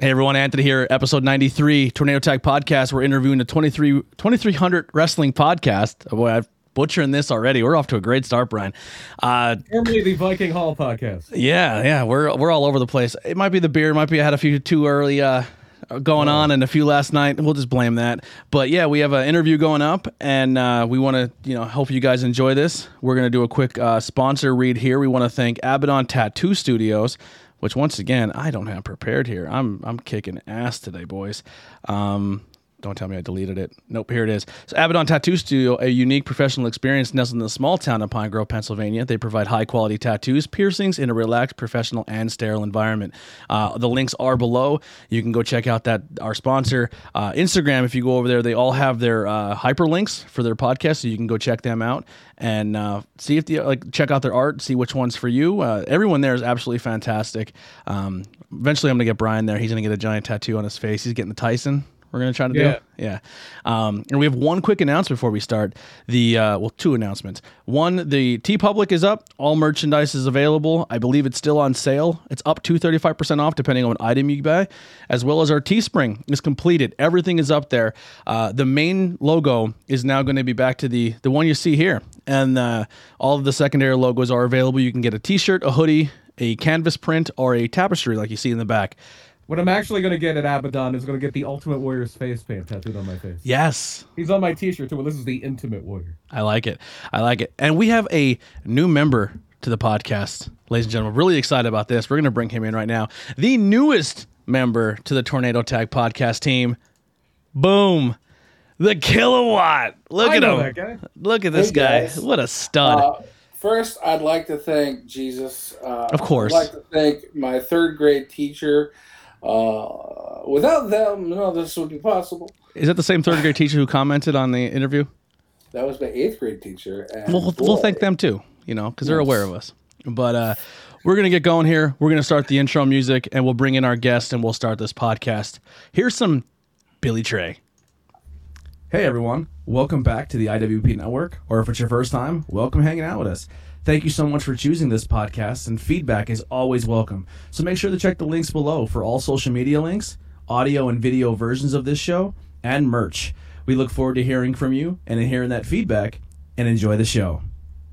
Hey everyone, Anthony here, episode 93, Tornado Tag Podcast. We're interviewing the 2300 Wrestling Podcast. Boy, I'm butchering this already. We're off to a great start, Brian. Formerly the Viking Hall Podcast. Yeah, we're all over the place. It might be the beer, it might be I had a few too early going on and a few last night. We'll just blame that. But yeah, we have an interview going up, and we want to hope you guys enjoy this. We're going to do a quick sponsor read here. We want to thank Abaddon Tattoo Studios, which once again, I don't have prepared here. I'm kicking ass today, boys. Don't tell me I deleted it. Nope, here it is. So Abaddon Tattoo Studio, a unique professional experience nestled in the small town of Pine Grove, Pennsylvania. They provide high-quality tattoos, piercings in a relaxed, professional, and sterile environment. The links are below. You can go check out our sponsor, Instagram. If you go over there, they all have their hyperlinks for their podcast, so you can go check them out and see if check out their art, see which one's for you. Everyone there is absolutely fantastic. Eventually, I'm going to get Brian there. He's going to get a giant tattoo on his face. He's getting the Tyson. We're going to try to do. Yeah. And we have one quick announcement before we start. Two announcements. One, the TeePublic is up. All merchandise is available. I believe it's still on sale. It's up to 35% off depending on what item you buy, as well as our Teespring is completed. Everything is up there. The main logo is now going to be back to the one you see here. And all of the secondary logos are available. You can get a t-shirt, a hoodie, a canvas print, or a tapestry like you see in the back. What I'm actually going to get at Abaddon is going to get the Ultimate Warrior's face paint tattooed on my face. Yes. He's on my t-shirt too. Well, this is the Intimate Warrior. I like it. And we have a new member to the podcast, ladies and gentlemen. Really excited about this. We're going to bring him in right now. The newest member to the Tornado Tag Podcast team. Boom. The Kilowatt. Look at him. That guy. Look at this guy. Guys. What a stud. First, I'd like to thank Jesus. Of course. I'd like to thank my third grade teacher. Without them, none of this would be possible. Is that the same third grade teacher who commented on the interview? That was my eighth grade teacher. And We'll thank them too, because they're aware of us. But we're going to get going here. We're going to start the intro music, and we'll bring in our guest, and we'll start this podcast. Here's some Billy Trey. Hey everyone, welcome back to the IWP Network, or if it's your first time, welcome hanging out with us. Thank you so much for choosing this podcast, and feedback is always welcome. So make sure to check the links below for all social media links, audio and video versions of this show, and merch. We look forward to hearing from you and hearing that feedback, and enjoy the show.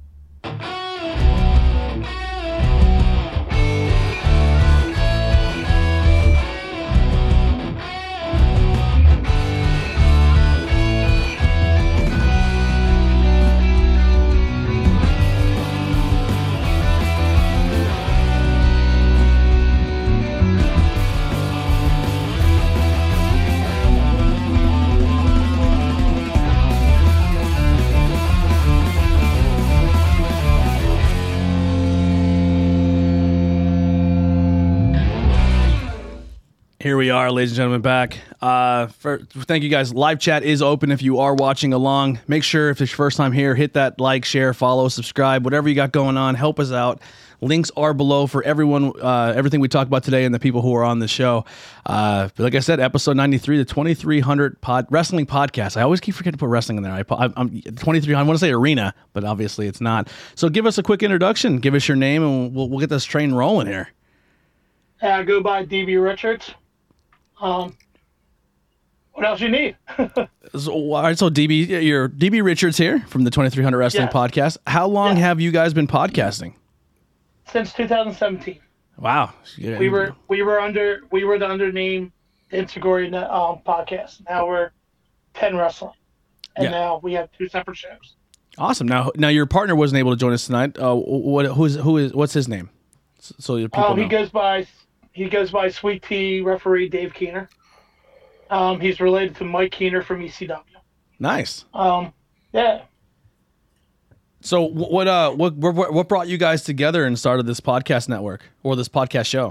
Here we are, ladies and gentlemen, back. Thank you guys. Live chat is open if you are watching along. Make sure if it's your first time here, hit that like, share, follow, subscribe, whatever you got going on. Help us out. Links are below for everyone, everything we talked about today and the people who are on the show. But like I said, episode 93, the 2300 Wrestling Podcast. I always keep forgetting to put wrestling in there. I'm 2300. I want to say arena, but obviously it's not. So give us a quick introduction. Give us your name, and we'll get this train rolling here. I go by DB Richards. What else you need? All right, so you're DB Richards here from the 2300 Wrestling Podcast. How long have you guys been podcasting? Since 2017. Wow. Yeah. We were the under name Inseguri podcast. Now we're 10 Wrestling, and now we have two separate shows. Awesome. Now your partner wasn't able to join us tonight. What's his name? So your people know. He goes by Sweet Tea referee Dave Keener. He's related to Mike Keener from ECW. Nice. Yeah. So what brought you guys together and started this podcast network or this podcast show?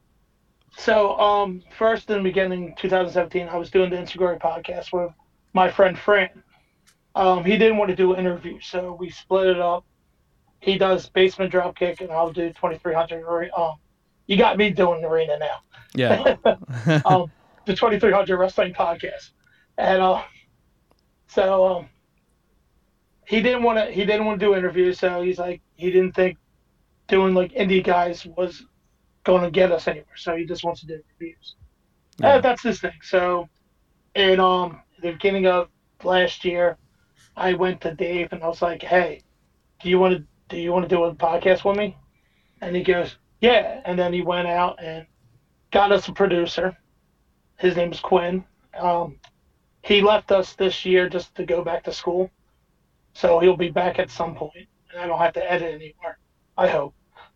So first in the beginning, 2017, I was doing the Inseguri podcast with my friend Fran. He didn't want to do an interview, so we split it up. He does Basement Dropkick, and I'll do 2300. You got me doing arena now. Yeah. The 2300 Wrestling Podcast, and so he didn't want to do interviews. So he's like, he didn't think doing like indie guys was going to get us anywhere. So he just wants to do reviews. That's this thing. So, in the beginning of last year, I went to Dave and I was like, "Hey, do you want to do a podcast with me?" And he goes, "Yeah." And then he went out and got us a producer. His name is Quinn. He left us this year just to go back to school, so he'll be back at some point, and I don't have to edit anymore. I hope.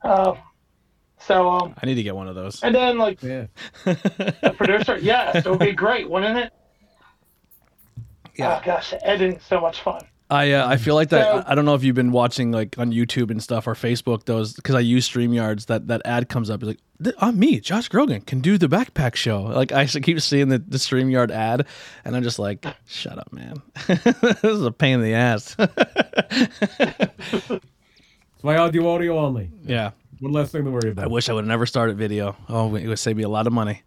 I need to get one of those. And then Yeah. the producer, yes, it would be great, wouldn't it? Yeah. Oh gosh, editing's so much fun. I feel like that. So- I don't know if you've been watching like on YouTube and stuff or Facebook those because I use StreamYards. That ad comes up. It's like I'm me, Josh Grogan, can do the backpack show. Like I keep seeing the StreamYard ad, and I'm just like, shut up, man. This is a pain in the ass. It's my audio only. Yeah. One less thing to worry about. I wish I would have never started video. Oh, it would save me a lot of money.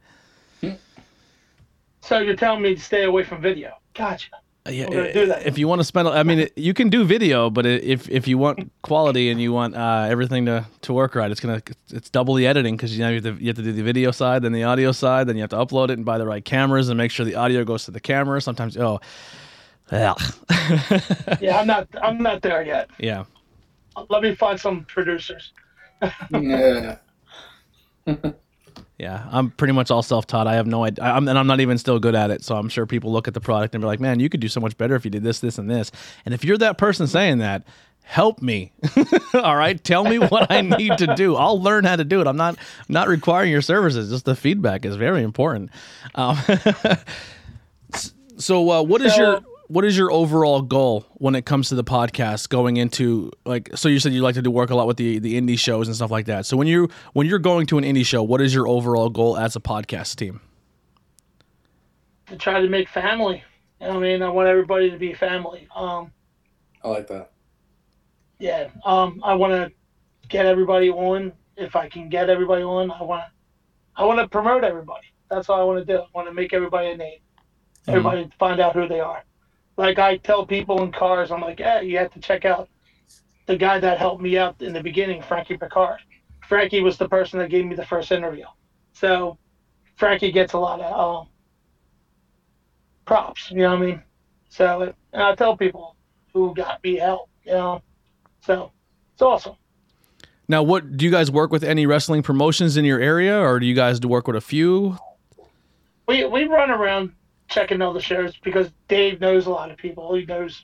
So you're telling me to stay away from video? Gotcha. Yeah, I'm gonna do that. if you want to spend, I mean, you can do video, but if you want quality and you want everything to work right, it's double the editing because you have to do the video side, then the audio side, then you have to upload it and buy the right cameras and make sure the audio goes to the camera. Sometimes, ugh. Yeah, I'm not there yet. Yeah. Let me find some producers. Yeah. Yeah, I'm pretty much all self-taught. I have no idea, and I'm not even still good at it. So I'm sure people look at the product and be like, "Man, you could do so much better if you did this, this, and this." And if you're that person saying that, help me. All right, tell me what I need to do. I'll learn how to do it. I'm not requiring your services. Just the feedback is very important. So what is your overall goal when it comes to the podcast going into like, so you said you like to do work a lot with the indie shows and stuff like that. So when you're going to an indie show, what is your overall goal as a podcast team? To try to make family. I mean, I want everybody to be family. I like that. Yeah. I want to get everybody on. If I can get everybody on, I want to promote everybody. That's all I want to do. I want to make everybody a name. Everybody find out who they are. Like I tell people in cars, I'm like, hey, you have to check out the guy that helped me out in the beginning, Frankie Picard. Frankie was the person that gave me the first interview. So Frankie gets a lot of props, you know what I mean? So and I tell people who got me help, you know. So it's awesome. Now, what do you guys work with any wrestling promotions in your area, or do you guys work with a few? We run around checking all the shows because Dave knows a lot of people. He knows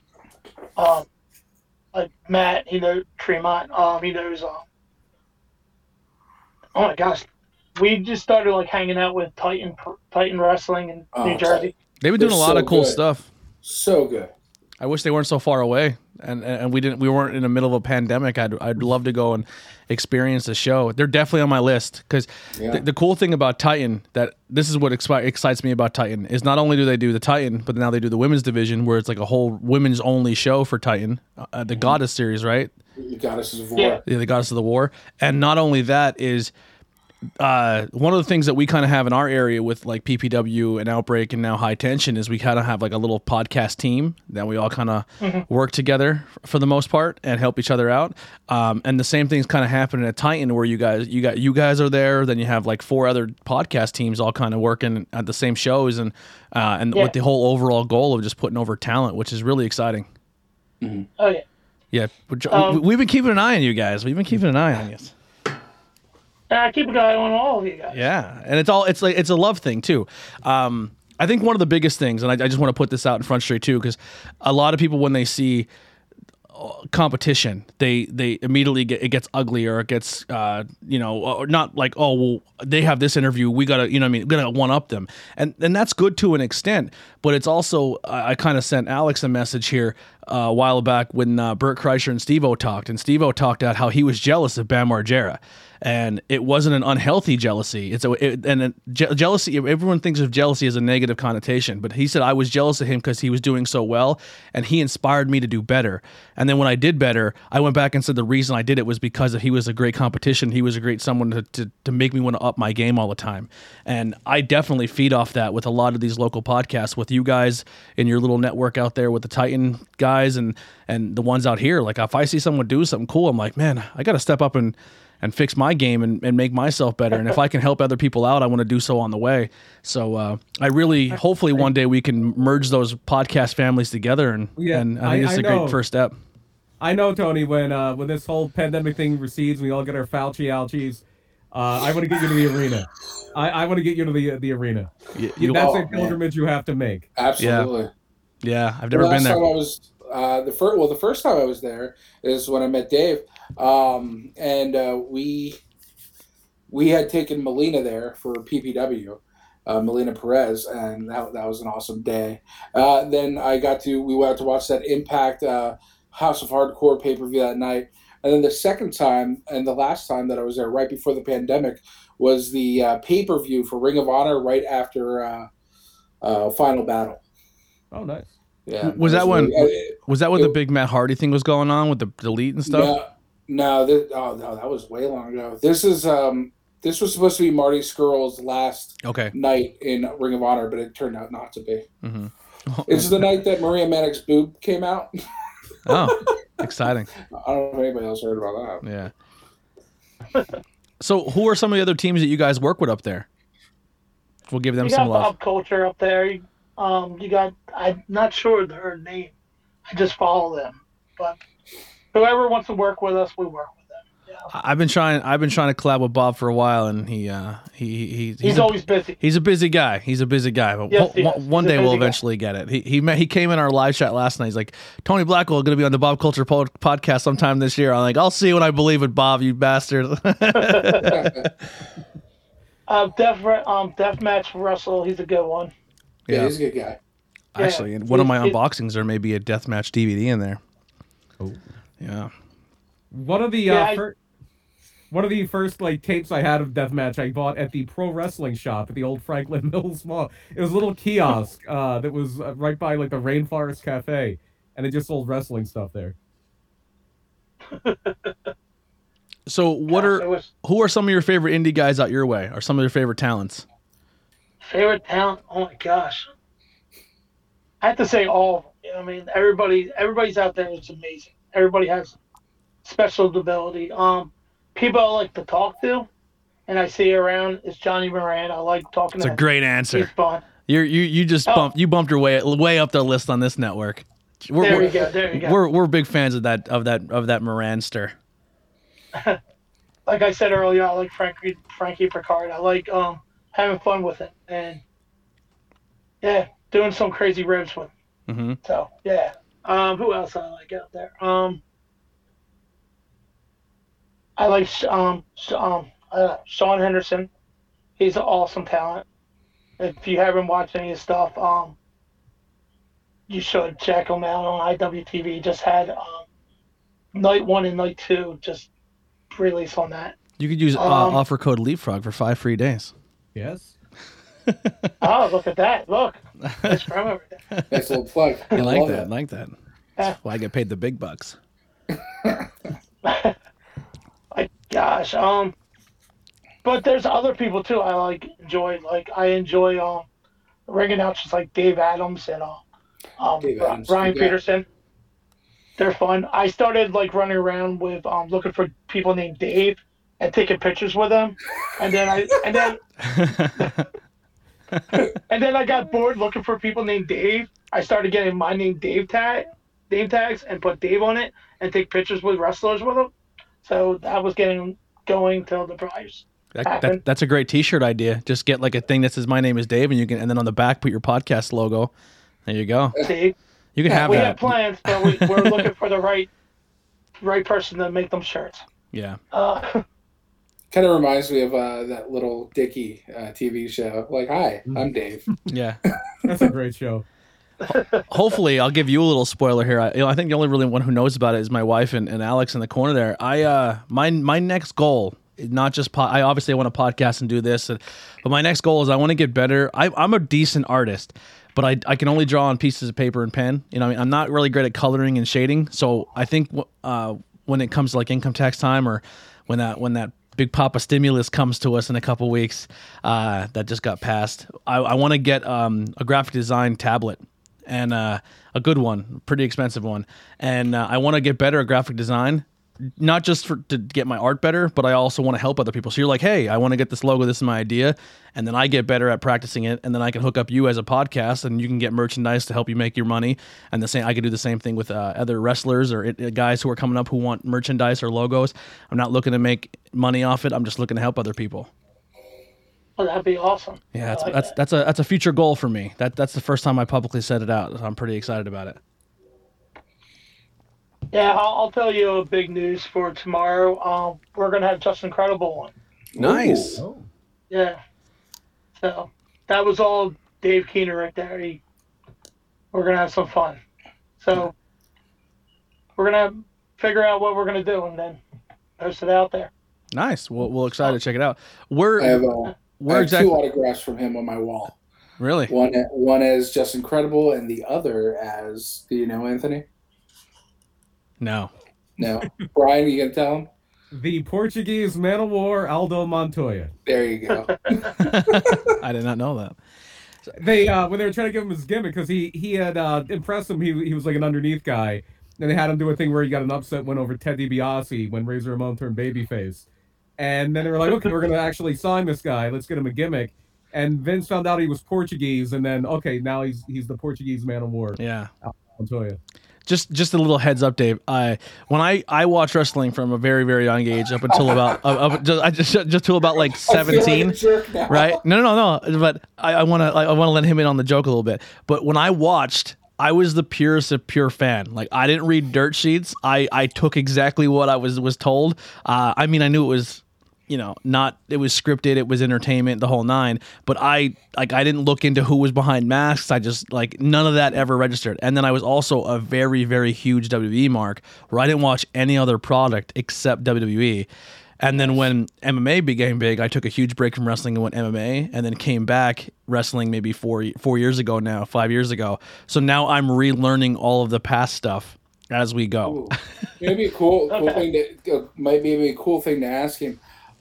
like Matt, he knows Tremont, he knows oh my gosh. We just started like hanging out with Titan Wrestling in New Jersey. They've been doing a lot so of cool good. stuff. So good. I wish they weren't so far away, and we weren't in the middle of a pandemic. I'd love to go and experience the show. They're definitely on my list because the cool thing about Titan, that this is what excites me about Titan, is not only do they do the Titan, but now they do the women's division where it's like a whole women's only show for Titan, the Goddess series, right? The Goddesses of War. Yeah. Yeah, the Goddess of the War, and not only that is. One of the things that we kind of have in our area with like PPW and Outbreak and now High Tension is we kind of have like a little podcast team that we all kind of work together for the most part and help each other out. And the same thing's kind of happening at Titan where you guys are there. Then you have like 4 other podcast teams all kind of working at the same shows and with the whole overall goal of just putting over talent, which is really exciting. Oh yeah. Yeah, we've been keeping an eye on you guys. We've been keeping an eye on you. I keep an eye on all of you guys. Yeah, and it's a love thing too. I think one of the biggest things, and I just want to put this out in Front Street too, because a lot of people when they see competition, they immediately it gets ugly or it gets or not like, oh well, they have this interview, we gotta we gotta one up them, and that's good to an extent, but it's also I kind of sent Alex a message here a while back when Bert Kreischer and Steve-O talked, and Steve-O talked out how he was jealous of Bam Margera. And it wasn't an unhealthy jealousy. Jealousy. Everyone thinks of jealousy as a negative connotation, but he said I was jealous of him because he was doing so well, and he inspired me to do better. And then when I did better, I went back and said the reason I did it was because he was a great competition. He was a great someone to make me want to up my game all the time. And I definitely feed off that with a lot of these local podcasts with you guys in your little network out there with the Titan guys and the ones out here. Like if I see someone do something cool, I'm like, man, I got to step up and fix my game and make myself better. And if I can help other people out, I want to do so on the way. So I really, hopefully one day we can merge those podcast families together. And, Yeah, and I think it's a know. great first step. I know, Tony, when this whole pandemic thing recedes, we all get our Fauci ouchies. I want to get you to the arena. I want to get you to the arena. That's a pilgrimage you have to make. Absolutely. Yeah, I've never been there. Time I was the first time I was there is when I met Dave, and we had taken Melina there for PPW, Melina Perez, and that was an awesome day. Then we went to watch that Impact House of Hardcore pay-per-view that night. And then the second time and the last time that I was there right before the pandemic was the pay-per-view for Ring of Honor right after Final Battle. Oh, nice. Yeah. Was that when the big Matt Hardy thing was going on with the delete and stuff? No, that was way long ago. This was supposed to be Marty Scurll's last night in Ring of Honor, but it turned out not to be. Mm-hmm. It's the night that Maria Manick's boob came out. Oh, exciting. I don't know if anybody else heard about that. Yeah. So who are some of the other teams that you guys work with up there? We'll give them some love. Pop Culture up there. You got, I'm not sure their name. I just follow them. But whoever wants to work with us, we work with them. Yeah. I've been trying to collab with Bob for a while, and he's always busy. He's a busy guy. But Yes, one day we'll eventually get it. He came in our live chat last night. He's like, Tony Blackwell going to be on the Bob Culture podcast sometime this year. I'm like, I'll see when I believe it, Bob, you bastard. Deathmatch Russell, he's a good one. Yeah, he's a good guy. Actually, in one of my unboxings, there may be a Deathmatch DVD in there. Oh, yeah. One of the first like tapes I had of Deathmatch I bought at the pro wrestling shop at the old Franklin Mills Mall. It was a little kiosk that was right by like the Rainforest Cafe, and it just sold wrestling stuff there. So who are some of your favorite indie guys out your way? Or some of your favorite talents? Favorite talent? Oh my gosh. I have to say all of them. You know what I mean, everybody's out there is amazing. Everybody has special ability. People I like to talk to and I see around is Johnny Moran. I like talking to him. It's a great answer. He's fun. You just bumped your way up the list on this network. There you go. We're big fans of that Moranster. Like I said earlier, I like Frankie Picard. I like having fun with it and doing some crazy ribs with him. Mm-hmm. So yeah. Who else I like out there? I like Sean Henderson. He's an awesome talent. If you haven't watched any of his stuff, you should check him out on IWTV. He just had night 1 and night 2 just release on that. You could use offer code Leapfrog for 5 free days. Yes. Oh, look at that! Look, nice promo right there. Nice little plug. I like that. That's why I get paid the big bucks. My gosh, but there's other people too. I enjoy ring announcers like Dave Adams and Brian Peterson. They're fun. I started like running around with looking for people named Dave and taking pictures with them, and then I got bored looking for people named Dave. I started getting my name name tags and put Dave on it and take pictures with wrestlers with them. So that was getting going till the price. That's a great T-shirt idea. Just get like a thing that says "My name is Dave," and then on the back put your podcast logo. There you go. See, you can have we that. have plans, but we're looking for the right person to make them shirts. Yeah. Kind of reminds me of that little Dickie TV show. Like, hi, I'm Dave. Yeah. That's a great show. Hopefully, I'll give you a little spoiler here. I think the only really one who knows about it is my wife and Alex in the corner there. My next goal, not just I obviously want to podcast and do this, but my next goal is I want to get better. I'm a decent artist, but I can only draw on pieces of paper and pen. You know, I'm not really great at coloring and shading. So I think when it comes to like income tax time or when that Big Papa stimulus comes to us in a couple weeks, that just got passed, I want to get a graphic design tablet. And a good one, pretty expensive one. And I want to get better at graphic design not just to get my art better, but I also want to help other people. So you're like, hey, I want to get this logo. This is my idea. And then I get better at practicing it. And then I can hook up you as a podcast and you can get merchandise to help you make your money. And I can do the same thing with other wrestlers or guys who are coming up who want merchandise or logos. I'm not looking to make money off it. I'm just looking to help other people. Oh, that'd be awesome. Yeah, that's a future goal for me. That's the first time I publicly said it out. So I'm pretty excited about it. Yeah, I'll tell you a big news for tomorrow. We're gonna have Justin Credible on. Nice. Oh. Yeah. So that was all Dave Keener right there. We're gonna have some fun. So we're gonna figure out what we're gonna do and then post it out there. Nice. We'll excited to check it out. I have exactly 2 autographs from him on my wall. Really? One as Justin Credible and the other as, do you know Anthony? No. Brian, you gonna tell him? The Portuguese man of war Aldo Montoya. There you go. I did not know that. They when they were trying to give him his gimmick because he had impressed him. He was like an underneath guy. And they had him do a thing where he got an upset win over Ted DiBiase when Razor Ramon turned babyface. And then they were like, okay, we're gonna actually sign this guy. Let's get him a gimmick. And Vince found out he was Portuguese, and then now he's the Portuguese man of war. Yeah. Aldo Montoya. Just a little heads up, Dave. When I watched wrestling from a very, very young age up until about just till about like 17, right? No. But I want to let him in on the joke a little bit. But when I watched, I was the purest of pure fan. Like I didn't read dirt sheets. I took exactly what I was told. I mean, I knew it was, it was scripted, it was entertainment, the whole nine, but I didn't look into who was behind masks. I just none of that ever registered. And then I was also a very, very huge WWE mark where I didn't watch any other product except WWE. And then when MMA became big, I took a huge break from wrestling and went MMA, and then came back wrestling maybe 4 years ago now, 5 years ago. So now I'm relearning all of the past stuff as we go. Maybe a cool thing might be a cool thing to ask him.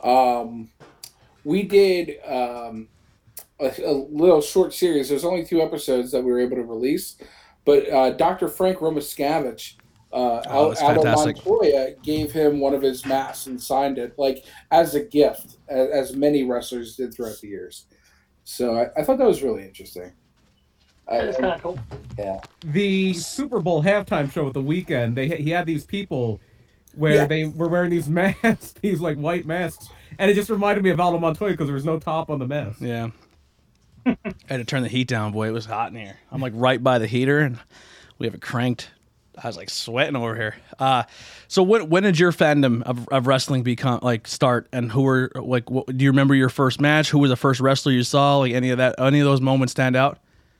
We did a little short series. There's only 2 episodes that we were able to release, but Dr. Frank Romaskavich, Aldo Montoya gave him one of his masks and signed it as a gift, as many wrestlers did throughout the years. So I thought that was really interesting. That's kind of cool. Yeah. The Super Bowl halftime show at the weekend, he had these people where they were wearing these masks, these white masks, and it just reminded me of Aldo Montoya because there was no top on the mask. Yeah. I had to turn the heat down, boy. It was hot in here. I'm right by the heater, and we have it cranked. I was sweating over here. So when did your fandom of wrestling become start, and who were do you remember your first match? Who was the first wrestler you saw? Any of those moments stand out?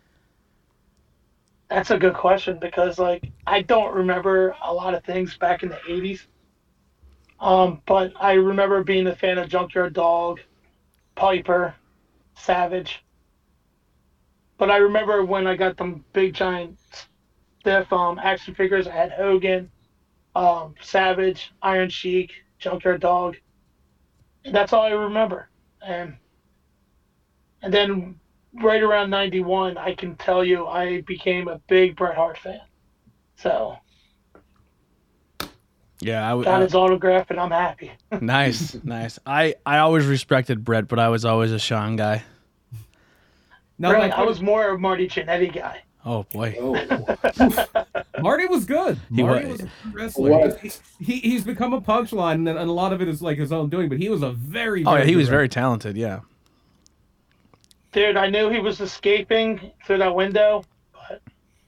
That's a good question because I don't remember a lot of things back in the 80s. But I remember being a fan of Junkyard Dog, Piper, Savage. But I remember when I got them big giant stiff action figures, I had Hogan, Savage, Iron Sheik, Junkyard Dog. And that's all I remember. And then right around 91, I can tell you I became a big Bret Hart fan. So yeah, I got his autograph, and I'm happy. Nice. I always respected Bret, but I was always a Shawn guy. No, Bret, I was more of Marty Jannetty guy. Oh boy, Marty was good. Marty was a good wrestler. He's become a punchline, and a lot of it is his own doing. But he was a very he was very talented. Yeah. Dude, I knew he was escaping through that window, but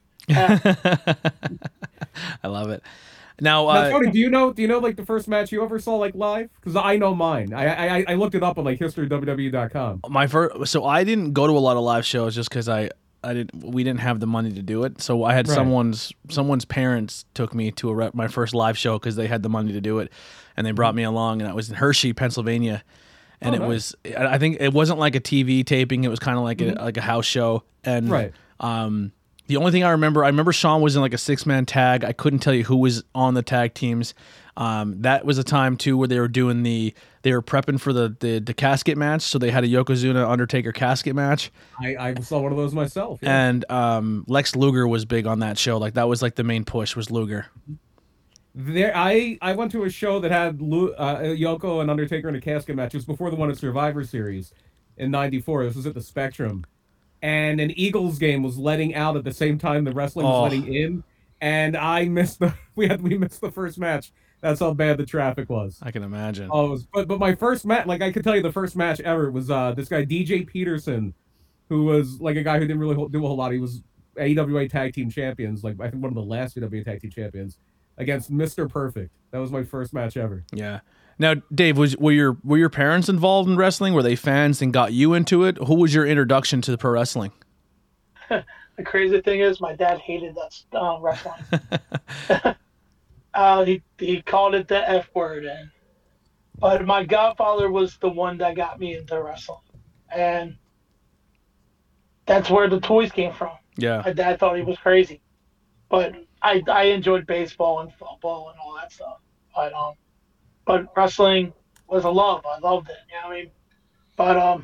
I love it. Now, Tony, do you know the first match you ever saw live? Because I know mine. I looked it up on historywwe.com. My first, so I didn't go to a lot of live shows just because we didn't have the money to do it. So I had someone's parents took me to my first live show because they had the money to do it, and they brought me along, and I was in Hershey, Pennsylvania. And was, I think it wasn't like a TV taping. It was kind of like a house show. And the only thing I remember Shawn was in a 6-man tag. I couldn't tell you who was on the tag teams. That was a time too where they were prepping for the casket match. So they had a Yokozuna Undertaker casket match. I saw one of those myself. Yeah. And Lex Luger was big on that show. That was the main push was Luger. There, I went to a show that had Yoko and Undertaker in a casket match. It was before the one at Survivor Series in '94. This was at the Spectrum, and an Eagles game was letting out at the same time the wrestling was letting in, and I missed the we missed the first match. That's how bad the traffic was. I can imagine. Oh, but my first match, like I could tell you, the first match ever was this guy DJ Peterson, who was like a guy who didn't really do a whole lot. He was AWA Tag Team Champions, like I think one of the last AWA Tag Team Champions, against Mr. Perfect. That was my first match ever. Yeah. Now, Dave, were your parents involved in wrestling? Were they fans and got you into it? Who was your introduction to the pro wrestling? The crazy thing is, my dad hated that wrestling. He called it the F word, but my godfather was the one that got me into wrestling, and that's where the toys came from. Yeah. My dad thought he was crazy, but I enjoyed baseball and football and all that stuff. But wrestling was a love. I loved it. You know what I mean? But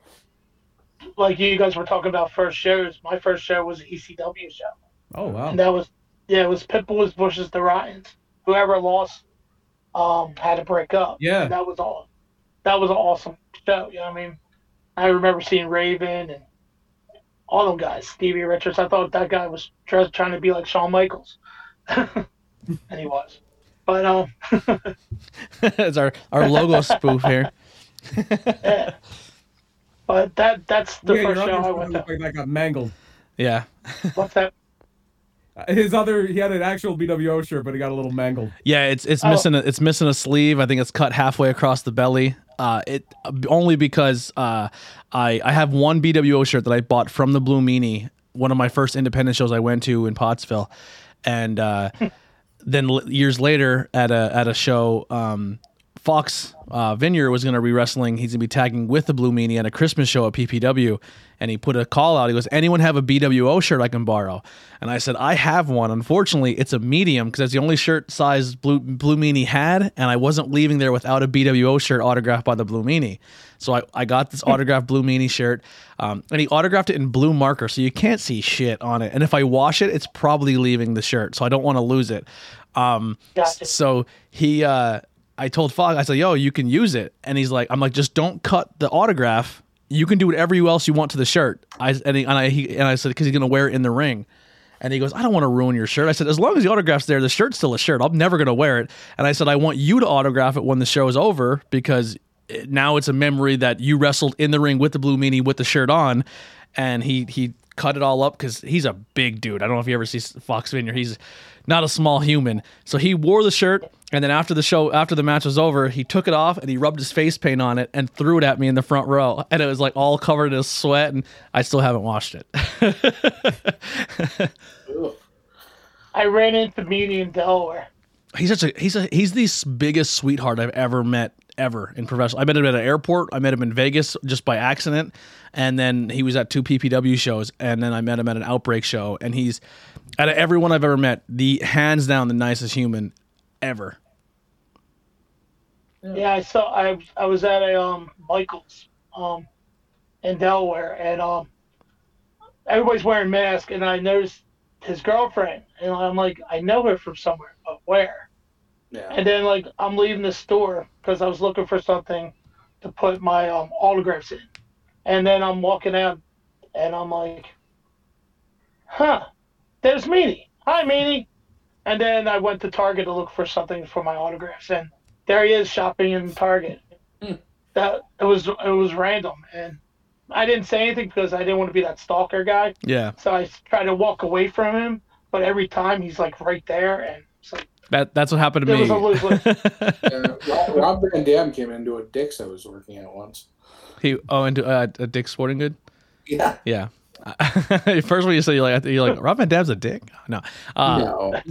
like you guys were talking about first shows, my first show was an ECW show. Oh wow! And that was it was Pitbulls versus the Ryans. Whoever lost had to break up. Yeah. And that was all. That was an awesome show. You know what I mean? I remember seeing Raven and all them guys. Stevie Richards. I thought that guy was trying to be like Shawn Michaels, and he was. But it's our logo spoof here. Yeah. But that's the first show I went to. Like that got mangled. Yeah. What's that? He had an actual BWO shirt, but he got a little mangled. Yeah, it's missing a sleeve. I think it's cut halfway across the belly. It only because I have one BWO shirt that I bought from the Blue Meanie, one of my first independent shows I went to in Pottsville, and then years later at a show, Fox Vineyard was going to be wrestling. He's going to be tagging with the Blue Meanie at a Christmas show at PPW. And he put a call out. He goes, anyone have a BWO shirt I can borrow? And I said, I have one. Unfortunately, it's a medium because that's the only shirt size Blue Meanie had. And I wasn't leaving there without a BWO shirt autographed by the Blue Meanie. So I got this autographed Blue Meanie shirt. And he autographed it in blue marker. So you can't see shit on it. And if I wash it, it's probably leaving the shirt. So I don't want to lose it. Gotcha. So I told Fox, I said, yo, you can use it. And he's like, I'm like, just don't cut the autograph. You can do whatever else you want to the shirt. I said, because he's going to wear it in the ring. And he goes, I don't want to ruin your shirt. I said, as long as the autograph's there, the shirt's still a shirt. I'm never going to wear it. And I said, I want you to autograph it when the show is over because now it's a memory that you wrestled in the ring with the Blue Meanie with the shirt on. And he cut it all up because he's a big dude. I don't know if you ever see Fox Vineyard. He's not a small human. So he wore the shirt, and then after the match was over, he took it off and he rubbed his face paint on it and threw it at me in the front row. And it was like all covered in sweat, and I still haven't washed it. I ran into Meanie in Delaware. He's the biggest sweetheart I've ever met in professional. I met him at an airport. I met him in Vegas just by accident. And then he was at 2 PPW shows. And then I met him at an Outbreak show. And he's, out of everyone I've ever met, the hands down the nicest human ever. Yeah, I was at a Michael's in Delaware, and everybody's wearing masks, and I noticed his girlfriend, and I'm like, I know her from somewhere, but where? Yeah. And then like I'm leaving the store because I was looking for something to put my autographs in, and then I'm walking out, and I'm like, huh, there's Meanie. Hi, Meanie. And then I went to Target to look for something for my autographs, and there he is shopping in Target. That it was random, and I didn't say anything because I didn't want to be that stalker guy. Yeah. So I tried to walk away from him, but every time he's like right there, and it's like that's what happened to me. was a lose-lose. Rob Van Dam came into a Dick's I was working at once. Into a Dick's Sporting Good. Yeah. Yeah. First when you say you're like Rob Van Dam's a dick. No. No.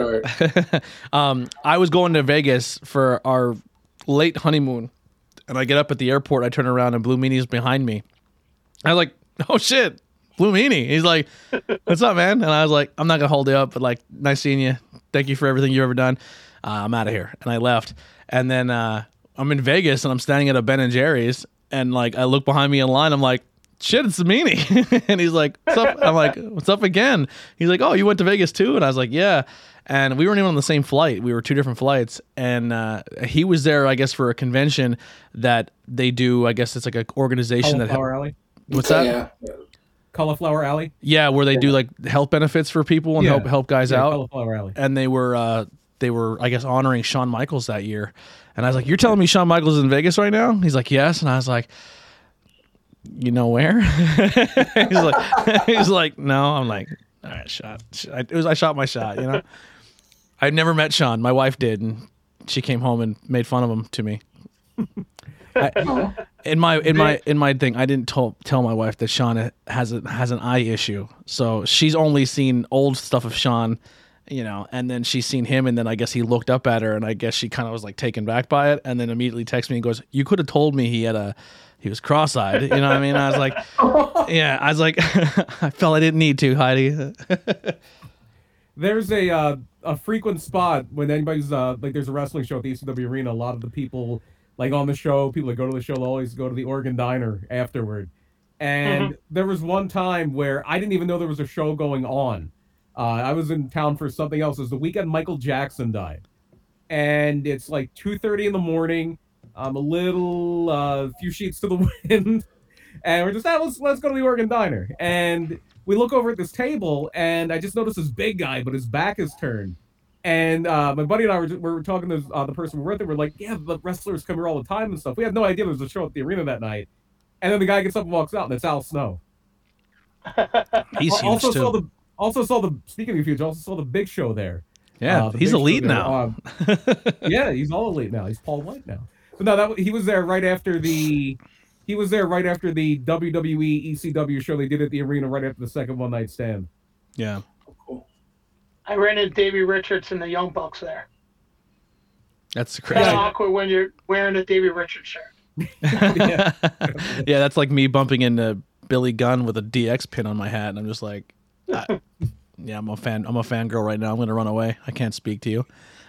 I was going to Vegas for our late honeymoon, and I get up at the airport. I turn around and Blue Meanie's behind me. I was like, oh shit, Blue Meanie. He's like, what's up, man? And I was like, I'm not gonna hold you up, but like, nice seeing you. Thank you for everything you've ever done. I'm out of here. And I left. And then I'm in Vegas and I'm standing at a Ben and Jerry's, and like I look behind me in line. I'm like, shit, it's Meanie. And he's like, what's up? I'm like, what's up again? He's like, oh, you went to Vegas too? And I was like, yeah. And we weren't even on the same flight. We were two different flights. And he was there, I guess, for a convention that they do. I guess it's like an organization Cauliflower Alley. What's that? Yeah. Cauliflower Alley. Yeah, where they do like health benefits for people and help guys out. Cauliflower Alley. And they were I guess honoring Shawn Michaels that year. And I was like, you're telling me Shawn Michaels is in Vegas right now? He's like, yes. And I was like, you know where? he's like, no. I'm like, all right, I shot my shot, you know. I'd never met Shawn. My wife did, and she came home and made fun of him to me. In my thing, I didn't tell my wife that Shawn has an eye issue, so she's only seen old stuff of Shawn, you know, and then she's seen him, and then I guess he looked up at her, and I guess she kind of was like taken back by it, and then immediately texted me and goes, "You could have told me he was cross-eyed," you know what I mean? I was like, yeah, I was like, I felt I didn't need to, Heidi. There's a frequent spot when anybody's like there's a wrestling show at the ECW Arena. A lot of the people like on the show, people that go to the show, they'll always go to the Oregon Diner afterward. And there was one time where I didn't even know there was a show going on. I was in town for something else. It was the weekend Michael Jackson died, and it's like 2:30 in the morning. I'm a few sheets to the wind, and we're just let's go to the Oregon Diner. And we look over at this table, and I just noticed this big guy, but his back is turned. And my buddy and I were talking to the person we're with, and we're like, yeah, the wrestlers come here all the time and stuff. We had no idea there was a show at the arena that night. And then the guy gets up and walks out, and it's Al Snow. He's huge, too. Speaking of huge, also saw the Big Show there. Yeah, he's elite now. Yeah, he's all elite now. He's Paul White now. But no, he was there right after the WWE ECW show they did at the arena right after the second one night stand. Yeah. Cool. I ran into Davey Richards and the Young Bucks there. That's crazy. It's awkward when you're wearing a Davey Richards shirt. Yeah, that's like me bumping into Billy Gunn with a DX pin on my hat, and I'm just like, yeah, I'm a fangirl right now. I'm gonna run away. I can't speak to you.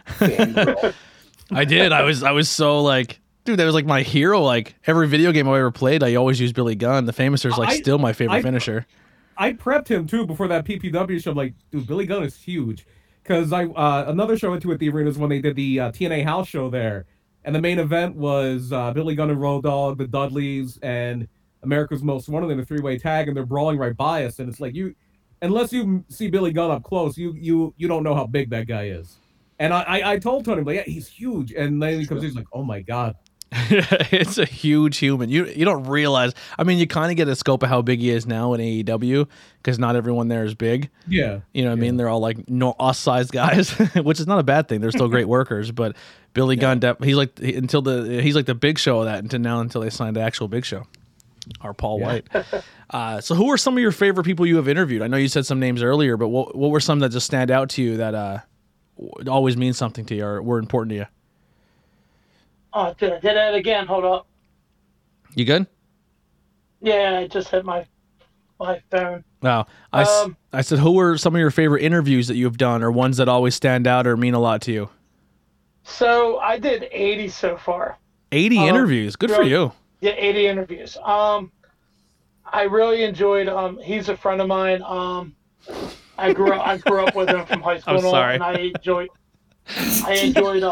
I did. I was so like, dude, that was like my hero. Like every video game I ever played, I always used Billy Gunn. The Famouser is like still my favorite finisher. I prepped him too before that PPW show. I'm like, dude, Billy Gunn is huge. Because another show I went to at the arena is when they did the TNA house show there, and the main event was Billy Gunn and Road Dogg, the Dudleys, and America's Most Wanted in a three-way tag, and they're brawling right by us. And it's like unless you see Billy Gunn up close, you don't know how big that guy is. And I told Tony, like, yeah, he's huge. And then he comes in, he's like, oh my God. It's a huge human. You don't realize. I mean, you kind of get a scope of how big he is now in AEW because not everyone there is big. Yeah, you know what I mean. They're all like us-sized guys, which is not a bad thing. They're still great workers. But Billy Gunn, he's like the Big Show of that until they signed the actual Big Show, or Paul White. So who are some of your favorite people you have interviewed? I know you said some names earlier, but what were some that just stand out to you that always mean something to you or were important to you? Oh, did I do that again? Hold up. You good? Yeah, I just hit my phone. Wow. I said, who were some of your favorite interviews that you've done or ones that always stand out or mean a lot to you? So I did 80 so far. 80 interviews. Good for you. Yeah, 80 interviews. I really enjoyed, he's a friend of mine. I grew up with him from high school. I'm sorry. And I enjoyed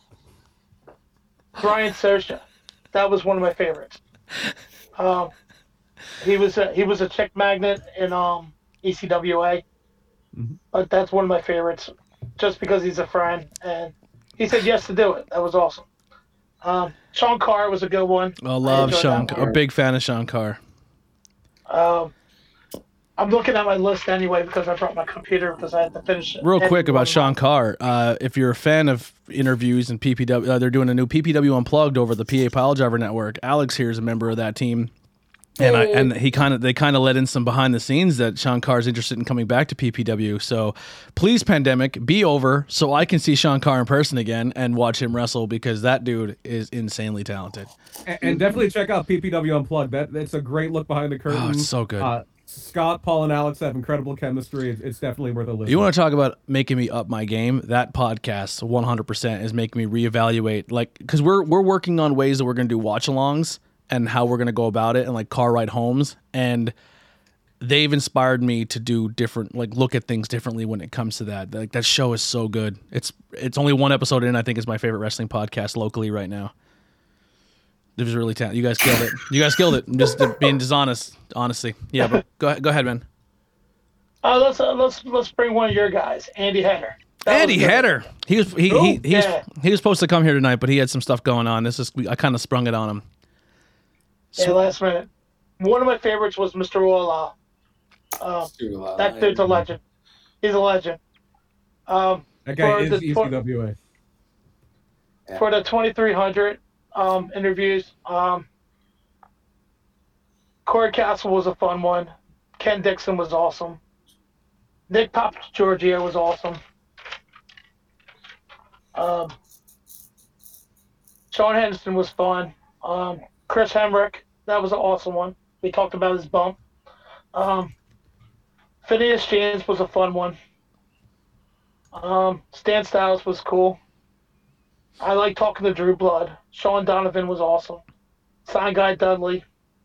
Brian Sosha. That was one of my favorites. He was a chick magnet in ECWA, but that's one of my favorites, just because he's a friend and he said yes to do it. That was awesome. Sean Carr was a good one. I love Sean. A big fan of Sean Carr. I'm looking at my list anyway because I brought my computer because I had to finish it. Real quick about Sean Carr. If you're a fan of interviews and PPW, they're doing a new PPW Unplugged over the PA Piledriver Network. Alex here is a member of that team. And they kind of let in some behind the scenes that Sean Carr is interested in coming back to PPW. So please, pandemic, be over so I can see Sean Carr in person again and watch him wrestle because that dude is insanely talented. And definitely check out PPW Unplugged. That's a great look behind the curtain. Oh, it's so good. Scott, Paul, and Alex have incredible chemistry. It's definitely worth a listen. You want to talk about making me up my game? That podcast 100% is making me reevaluate, like, because we're working on ways that we're going to do watch-alongs and how we're going to go about it and like car ride homes. And they've inspired me to do different, like look at things differently when it comes to that. Like that show is so good. It's only one episode in. I think it's my favorite wrestling podcast locally right now. It was really talented. You guys killed it. You guys killed it. I'm just being dishonest, honestly. Yeah, but go ahead, man. Let's bring one of your guys, Andy Header. Andy Header. He was supposed to come here tonight, but he had some stuff going on. I kind of sprung it on him. Yeah, last minute. One of my favorites was Mr. Royal. That dude's a legend. He's a legend. That guy is ECWA. For the 2300 interviews, Corey Castle was a fun one. Ken Dixon was awesome. Nick Pop Giorgio was awesome. Sean Henderson was fun. Chris Hemrick, that was an awesome one. We talked about his bump. Phineas James was a fun one. Stan Styles was cool. I like talking to Drew Blood. Sean Donovan was awesome. Sign Guy Dudley.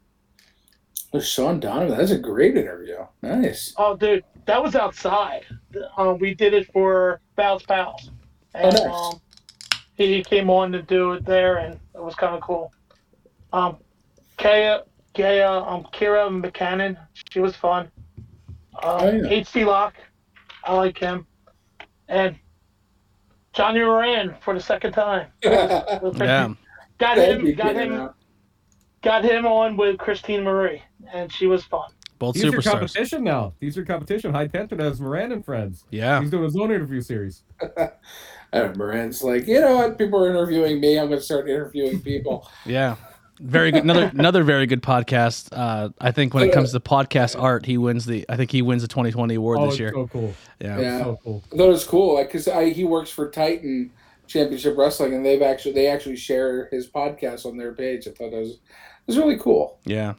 Sean Donovan, that's a great interview. Nice. Oh, dude, that was outside. We did it for Bounce Pals. And nice. He came on to do it there, and it was kind of cool. Kira McCannon, she was fun. H.C. Locke, I like him. And Johnny Moran for the second time. Yeah. Got him on with Christine Marie, and she was fun. Both These are superstars. competition now. These are competition. High Tension has Moran and friends. Yeah. He's doing his own interview series. Moran's like, you know what? People are interviewing me. I'm going to start interviewing people. Yeah. Very good. Another very good podcast. I think when it comes to podcast art, he wins the 2020 award this year. So cool. Yeah. So cool. I thought it was cool because he works for Titan Championship Wrestling, and they actually share his podcast on their page. I thought it was really cool. Yeah.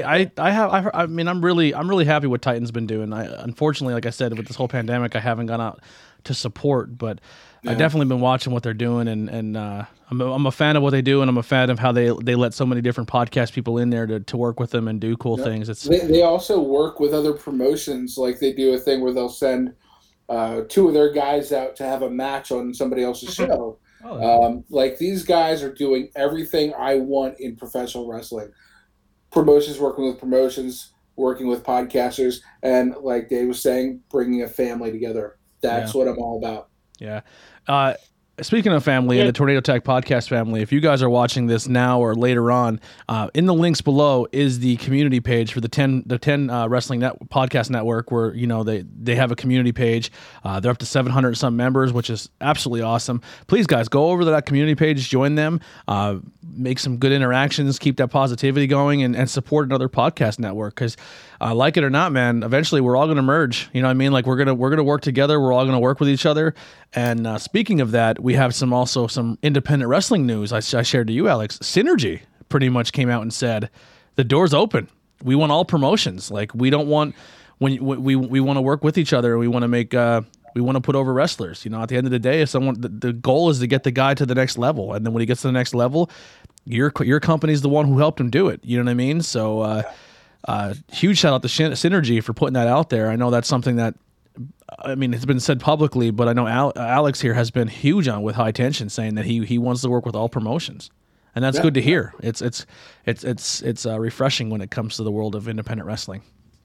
I'm really happy what Titan's been doing. Unfortunately, like I said, with this whole pandemic, I haven't gone out to support, but I've definitely been watching what they're doing, and I'm a fan of what they do, and I'm a fan of how they let so many different podcast people in there to work with them and do cool things. They also work with other promotions, like they do a thing where they'll send two of their guys out to have a match on somebody else's show. Like these guys are doing everything I want in professional wrestling. Promotions working with promotions, working with podcasters, and like Dave was saying, bringing a family together. That's what I'm all about. Yeah. Speaking of family and the Tornado Tech podcast family, if you guys are watching this now or later on, in the links below is the community page for the 10 Wrestling Podcast Network, where they have a community page. They're up to 700 some members, which is absolutely awesome. Please, guys, go over to that community page, join them, make some good interactions, keep that positivity going, and support another podcast network. Because like it or not, man, eventually we're all going to merge. You know what I mean? Like we're gonna work together. We're all going to work with each other. And speaking of that, we have some independent wrestling news. I shared to you, Alex. Synergy pretty much came out and said the door's open. We want all promotions. Like we don't want we want to work with each other. We want to make we want to put over wrestlers. At the end of the day, if the goal is to get the guy to the next level, and then when he gets to the next level, your company's the one who helped him do it. You know what I mean? So huge shout out to Synergy for putting that out there. I know that's something that, it's been said publicly, but I know Alex here has been huge on with High Tension, saying that he wants to work with all promotions, and that's good to hear. It's refreshing when it comes to the world of independent wrestling.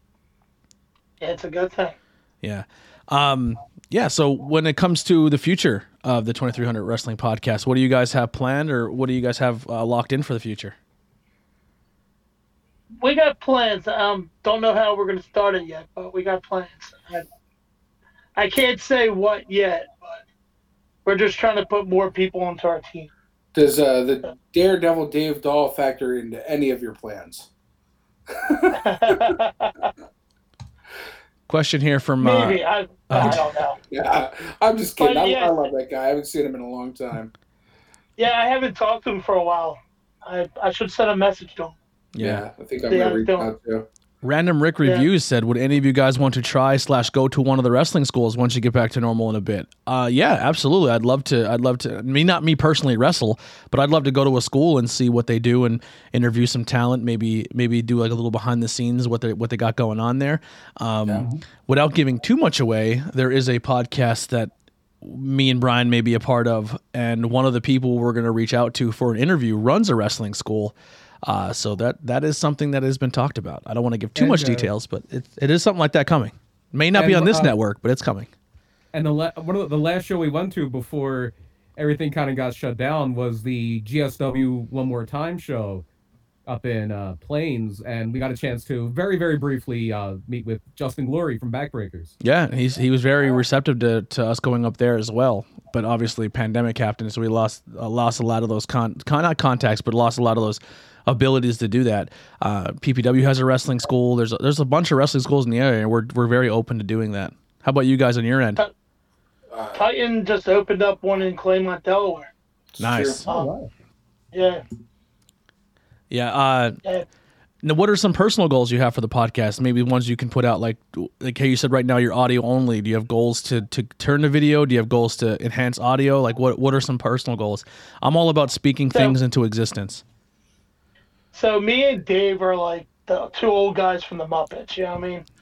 Yeah, it's a good thing. Yeah. So when it comes to the future of the 2300 Wrestling Podcast, what do you guys have planned, or what do you guys have locked in for the future? We got plans. Don't know how we're going to start it yet, but we got plans. I can't say what yet, but we're just trying to put more people onto our team. Does the Daredevil Dave Dahl factor into any of your plans? Question here from... Maybe. I don't know. Yeah, I'm just kidding. I love that guy. I haven't seen him in a long time. Yeah, I haven't talked to him for a while. I should send a message to him. Yeah, I think I'm going to reach out to. Random Rick Reviews said, would any of you guys want to try / go to one of the wrestling schools once you get back to normal in a bit? Yeah, absolutely. I'd love to, not me personally wrestle, but I'd love to go to a school and see what they do and interview some talent, maybe do like a little behind the scenes, what they got going on there. Without giving too much away, there is a podcast that me and Brian may be a part of, and one of the people we're going to reach out to for an interview runs a wrestling school. So that is something that has been talked about. I don't want to give too much details, but it is something like that coming. May not be on this network, but it's coming. And the last show we went to before everything kind of got shut down was the GSW One More Time show up in Plains, and we got a chance to very, very briefly meet with Justin Glory from Backbreakers. Yeah, he was very receptive to us going up there as well. But obviously, pandemic happened, so we lost a lot of those not contacts, but lost a lot of those abilities to do that. PPW has a wrestling school. There's a bunch of wrestling schools in the area, and we're very open to doing that. How about you guys on your end? Titan just opened up one in Claymont, Delaware. Nice. Yeah. Yeah. Now, what are some personal goals you have for the podcast? Maybe ones you can put out, like how you said right now, you're audio only. Do you have goals to turn to video? Do you have goals to enhance audio? Like, what are some personal goals? I'm all about speaking things into existence. So me and Dave are like the two old guys from the Muppets, you know what I mean?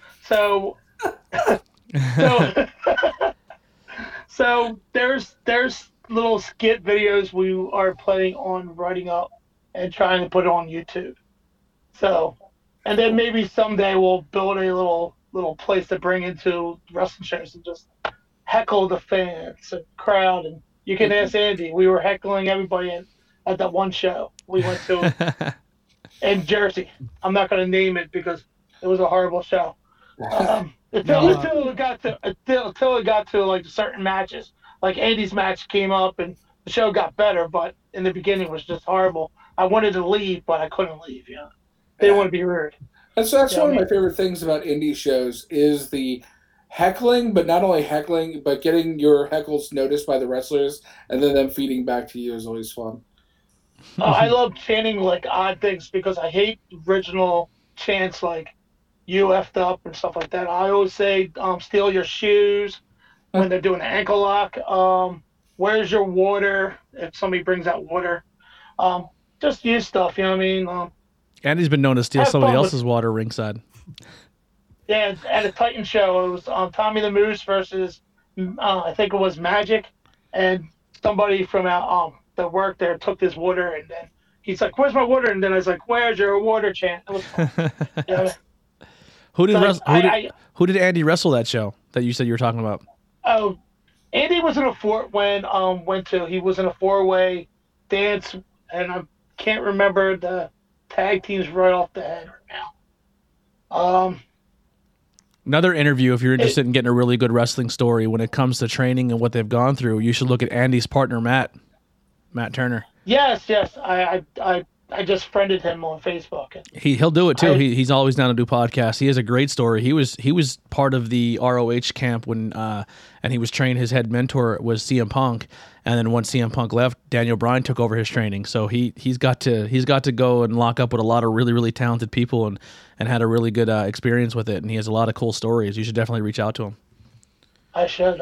So there's little skit videos we are planning on writing up and trying to put on YouTube. So, and then maybe someday we'll build a little place to bring into wrestling shows and just heckle the fans and crowd. And you can ask Andy. We were heckling everybody at that one show we went to in Jersey. I'm not going to name it because it was a horrible show. Until it got to like certain matches. Like Andy's match came up and the show got better, but in the beginning it was just horrible. I wanted to leave, but I couldn't leave. You know, they didn't want to be rude. That's one of my favorite things about indie shows is the heckling, but not only heckling, but getting your heckles noticed by the wrestlers and then them feeding back to you is always fun. I love chanting like odd things because I hate original chants like "you effed up" and stuff like that. I always say "steal your shoes" when they're doing an ankle lock. Where's your water? If somebody brings out water, just use stuff. You know what I mean? Andy's been known to steal somebody else's water ringside. Yeah, at a Titan show, it was Tommy the Moose versus I think it was Magic, and somebody from the work there took his water, and then he's like, "Where's my water?" And then I was like, "Where's your water?" Chant. It was fun. Yeah. Who did Andy wrestle that show that you said you were talking about? Oh, Andy was in a he was in a 4-way dance, and I can't remember the tag teams right off the head right now. Another interview, if you're interested in getting a really good wrestling story when it comes to training and what they've gone through, you should look at Andy's partner, Matt Turner. Yes. I just friended him on Facebook. He'll do it too. He's always down to do podcasts. He has a great story. He was part of the ROH camp when and he was trained. His head mentor was CM Punk, and then once CM Punk left, Daniel Bryan took over his training. So he's got to go and lock up with a lot of really, really talented people and had a really good experience with it. And he has a lot of cool stories. You should definitely reach out to him. I should.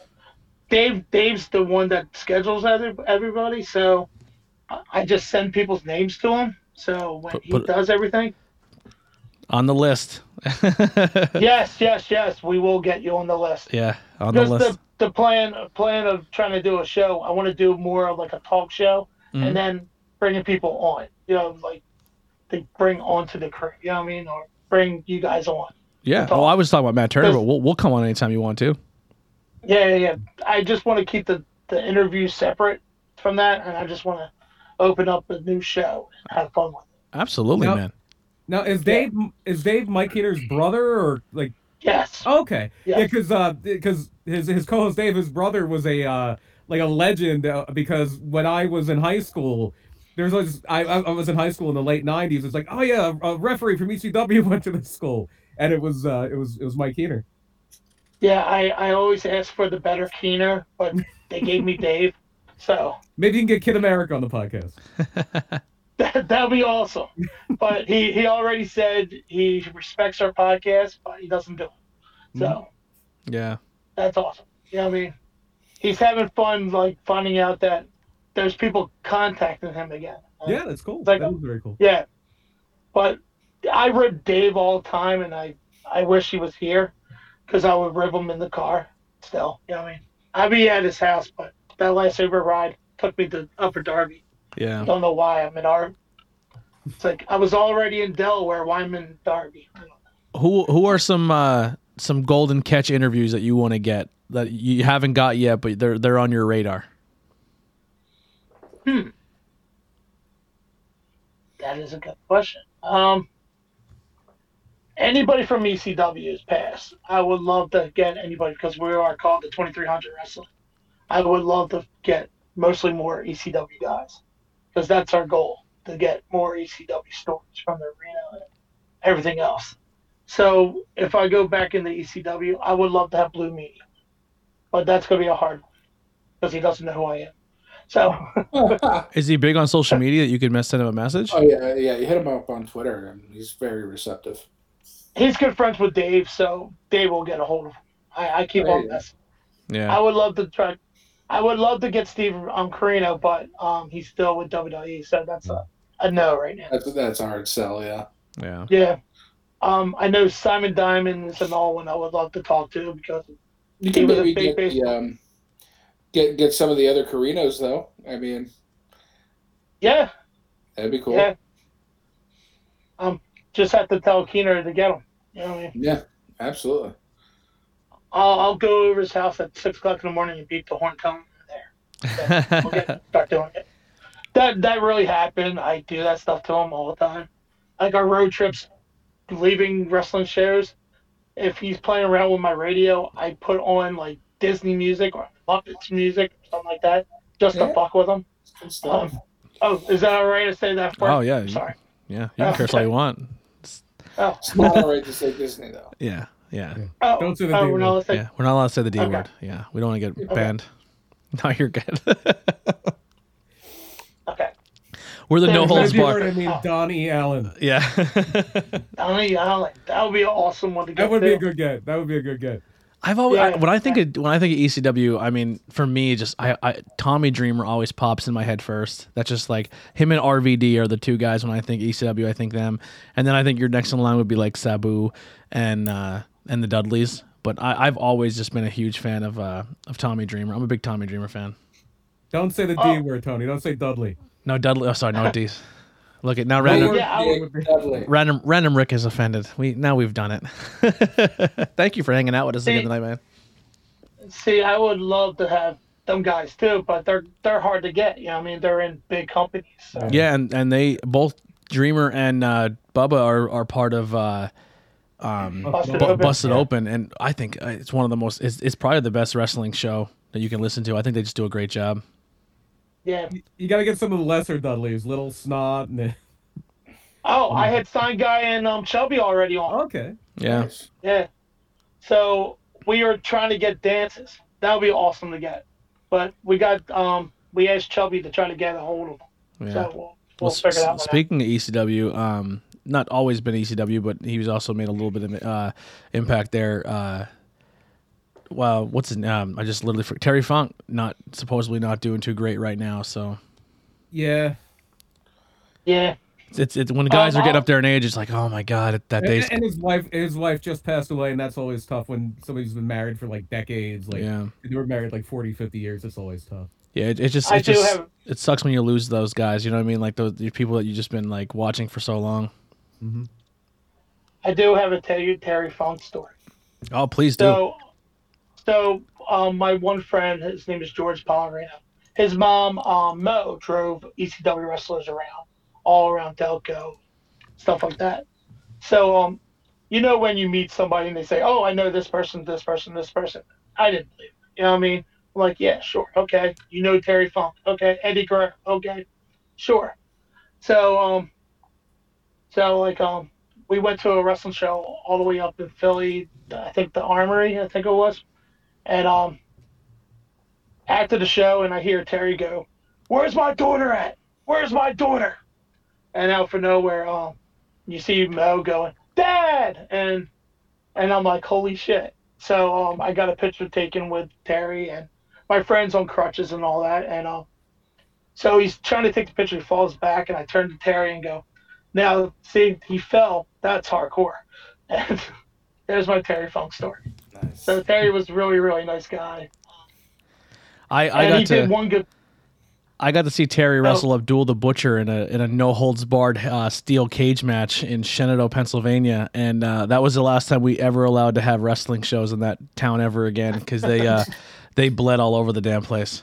Dave's the one that schedules everybody, so I just send people's names to him. So when he does everything on the list. Yes. We will get you on the list. Yeah, on the list. The plan of trying to do a show, I want to do more of like a talk show, and then bringing people on. You know, like they bring onto the crew. You know what I mean, or bring you guys on. Yeah. Well, I was talking about Matt Turner, but we'll come on anytime you want to. Yeah. I just want to keep the interview separate from that, and I just want to open up a new show and have fun with it. Absolutely, man. Now, is Dave Mike Heater's brother or like? Yes. Oh, okay. Yes. Yeah, because his co-host Dave, his brother was a legend because when I was in high school, I was in high school in the late '90s. It's like, oh yeah, a referee from ECW went to this school, and it was Mike Heater. Yeah, I always ask for the better Keener, but they gave me Dave. So maybe you can get Kid America on the podcast. That'd be awesome. But he already said he respects our podcast, but he doesn't do it. So Yeah. that's awesome. You know what I mean? He's having fun, like finding out that there's people contacting him again. Yeah, that's cool. Like, that is very cool. Yeah, but I rib Dave all the time, and I wish he was here because I would rib him in the car. Still, you know what I mean? I'd be at his house, but that last Uber ride took me to Upper Darby. Yeah. Don't know why I'm in It's like I was already in Delaware. Why I'm in Darby? I don't know. Who are some golden catch interviews that you want to get that you haven't got yet, but they're on your radar? That is a good question. Anybody from ECW's past, I would love to get anybody because we are called the 2300 Wrestling. I would love to get mostly more ECW guys because that's our goal, to get more ECW stories from the arena and everything else. So if I go back into ECW, I would love to have Blue Meanie, but that's going to be a hard one because he doesn't know who I am. So Is he big on social media that you could send him a message? Oh yeah. You hit him up on Twitter, and he's very receptive. he's good friends with Dave, so Dave will get a hold of him. I keep on messing. Yeah. I would love to try. I would love to get Steve Carino, but he's still with WWE, so that's a no right now. That's a hard sell, yeah. Yeah. Yeah. I know Simon Diamonds and all one I would love to talk to because You can was a maybe big get baseball. get some of the other Carinos though. I mean, yeah, that'd be cool. yeah. Just have to tell Keener to get him. You know what I mean? Yeah, absolutely. I'll go over his house at 6 o'clock in the morning and beat the horn, tell him there. So we'll start doing it. That really happened. I do that stuff to him all the time. Like our road trips, leaving wrestling shows. If he's playing around with my radio, I put on like Disney music or Muppets music or something like that, just to fuck with him. Good stuff. Is that all right to say that first? Oh, yeah. Sorry. Yeah. You can curse all you want. Oh, It's not all right to say Disney though. Yeah. Yeah. oh, Don't say the D we're word. not allowed to say- Yeah. We're not allowed to say the D Okay. word. Yeah. We don't want to get banned. No, you're good. Okay. We're the Yeah, no exactly. holds D word, bar. I mean Donnie Allen. Yeah. That would be an awesome one to get That would be a to. good get. That would be a good get. I've always Yeah. when I think of ECW, I mean, for me, just I Tommy Dreamer always pops in my head first. That's just like him and RVD are the two guys when I think ECW. I think them, and then I think your next in line would be like Sabu and the Dudleys. But I've always just been a huge fan of Tommy Dreamer. I'm a big Tommy Dreamer fan. Don't say the D word, Tony. Don't say Dudley. No Dudley. Oh, sorry, no D's. Look at now What random. word Yeah, I D would- would be- Random Rick is offended. We've done it. Thank you for hanging out with us again tonight, man. See, I would love to have them guys too, but they're hard to get. You know, what I mean, they're in big companies. So. Yeah, and they both Dreamer and Bubba are part of Busted Open. Busted Open, and I think it's one of the most. It's probably the best wrestling show that you can listen to. I think they just do a great job. Yeah. You got to get some of the lesser Dudleys, Little Snot. And Oh, I had Sign Guy and Shelby already on. okay. Yeah, Nice. Yeah. So we are trying to get dances. That would be awesome to get. But we got we asked Shelby to try to get a hold of them. yeah. So we'll figure that one out. Speaking of ECW, not always been ECW, but he was also made a little bit of impact there. Well, what's his name? I just literally forgot. Terry Funk, supposedly not doing too great right now. So Yeah. Yeah. it's when guys are getting up there in age, it's like, oh my god, that day's And his wife just passed away, and that's always tough when somebody's been married for like decades. Like yeah. they were married like 40, 50 years. It's always tough. Yeah, it I do just have- it sucks when you lose those guys. You know what I mean? Like the people that you just been like watching for so long. I do have a Terry Funk story. Oh, please do. So my one friend, his name is George Pellegrino. His mom, Mo, drove ECW wrestlers around, all around Delco, stuff like that. So, you know, when you meet somebody and they say, "Oh, I know this person, this person, this person," I didn't believe it. You know what I mean? I'm like, yeah, sure, okay. You know Terry Funk, okay. Eddie Guerrero, okay, sure. So, we went to a wrestling show all the way up in Philly. I think the Armory, I think it was. And after the show, and I hear Terry go, "Where's my daughter at? Where's my daughter?" and out for nowhere, you see Mo going, "Dad!" and I'm like, "Holy shit!" So I got a picture taken with Terry and my friends on crutches and all that, and so he's trying to take the picture. He falls back, and I turn to Terry and go, "Now, see, he fell. That's hardcore." And there's my Terry Funk story. Nice. So Terry was a really, really nice guy. I did one good. I got to see Terry wrestle Abdul the Butcher in a no holds barred steel cage match in Shenandoah, Pennsylvania, and that was the last time we ever allowed to have wrestling shows in that town ever again because they bled all over the damn place.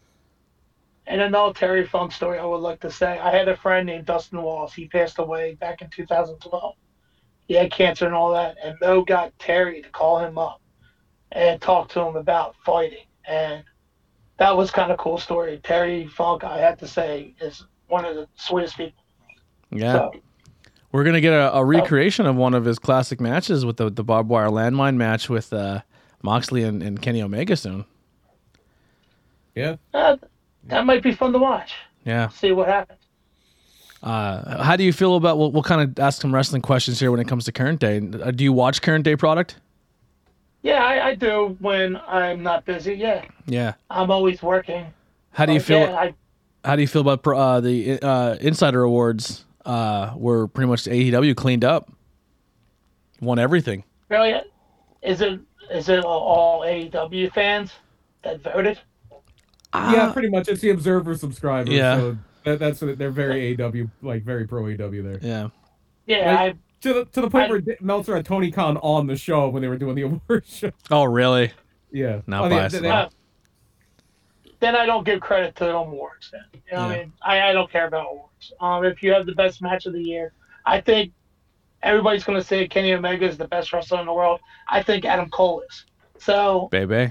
And another Terry Funk story I would like to say. I had a friend named Dustin Walls. He passed away back in 2012. He had cancer and all that, and Mo got Terry to call him up and talk to him about fighting, and that was kind of cool story. Terry Funk, I had to say, is one of the sweetest people. Yeah. So, we're going to get a recreation of one of his classic matches with the barbed wire landmine match with Moxley and Kenny Omega soon. Yeah. That might be fun to watch. Yeah. See what happens. How do you feel about, we'll kind of ask some wrestling questions here when it comes to current day. Do you watch current day product? Yeah, I do when I'm not busy. Yeah. Yeah. I'm always working. How do you feel? Yeah, how do you feel about the Insider Awards? Where pretty much AEW cleaned up, won everything. Really? Is it all AEW fans that voted? Yeah, pretty much. It's the Observer subscribers. Yeah. So that's they're very AEW, like very pro AEW there. Yeah. Yeah. Like, to the point where Meltzer had Tony Khan on the show when they were doing the award show. Oh, really? Yeah. Not biased at all. Then I don't give credit to the awards. Then you know what I mean? I don't care about awards. If you have the best match of the year, I think everybody's going to say Kenny Omega is the best wrestler in the world. I think Adam Cole is. So, baby.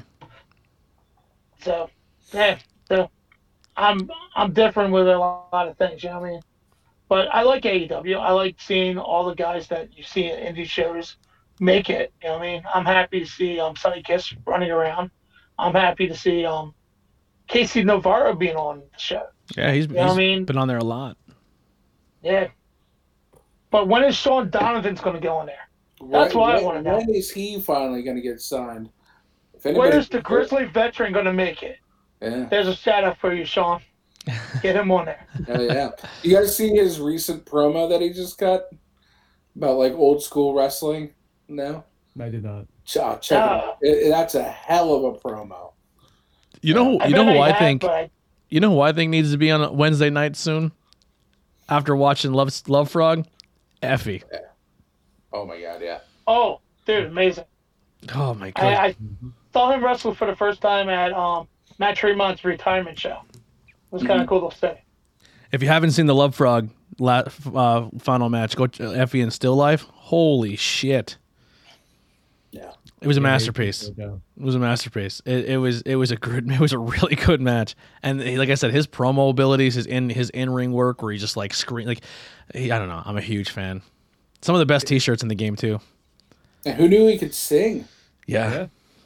So, yeah. So, I'm different with a lot of things. You know what I mean? But I like AEW. I like seeing all the guys that you see in indie shows make it. You know what I mean? I'm happy to see Sonny Kiss running around. I'm happy to see Casey Navarro being on the show. Yeah, he's I mean? been on there a lot. Yeah. But when is Sean Donovan's going to go in there? That's what I want to know. When is he finally going to get signed? Where's the Grizzly veteran going to make it? Yeah. There's a shout out for you, Sean. Get him on there. Oh, yeah. You guys see his recent promo that he just cut about like old school wrestling? No? I did not. Check it out. That's a hell of a promo. You know who I think needs to be on Wednesday night soon? After watching Love Frog? Effie. Yeah. Oh my god, yeah. Oh, dude, amazing. Oh my god. I saw him wrestle for the first time at Matt Tremont's retirement show. It was kind of cool to see. If you haven't seen the Love Frog final match, go Effie and Still Life. Holy shit. Yeah. It was a masterpiece. It was a masterpiece. It was a really good match. And like I said, his promo abilities, his in-ring work where he just like scream I don't know. I'm a huge fan. Some of the best t-shirts in the game too. And who knew he could sing? Yeah.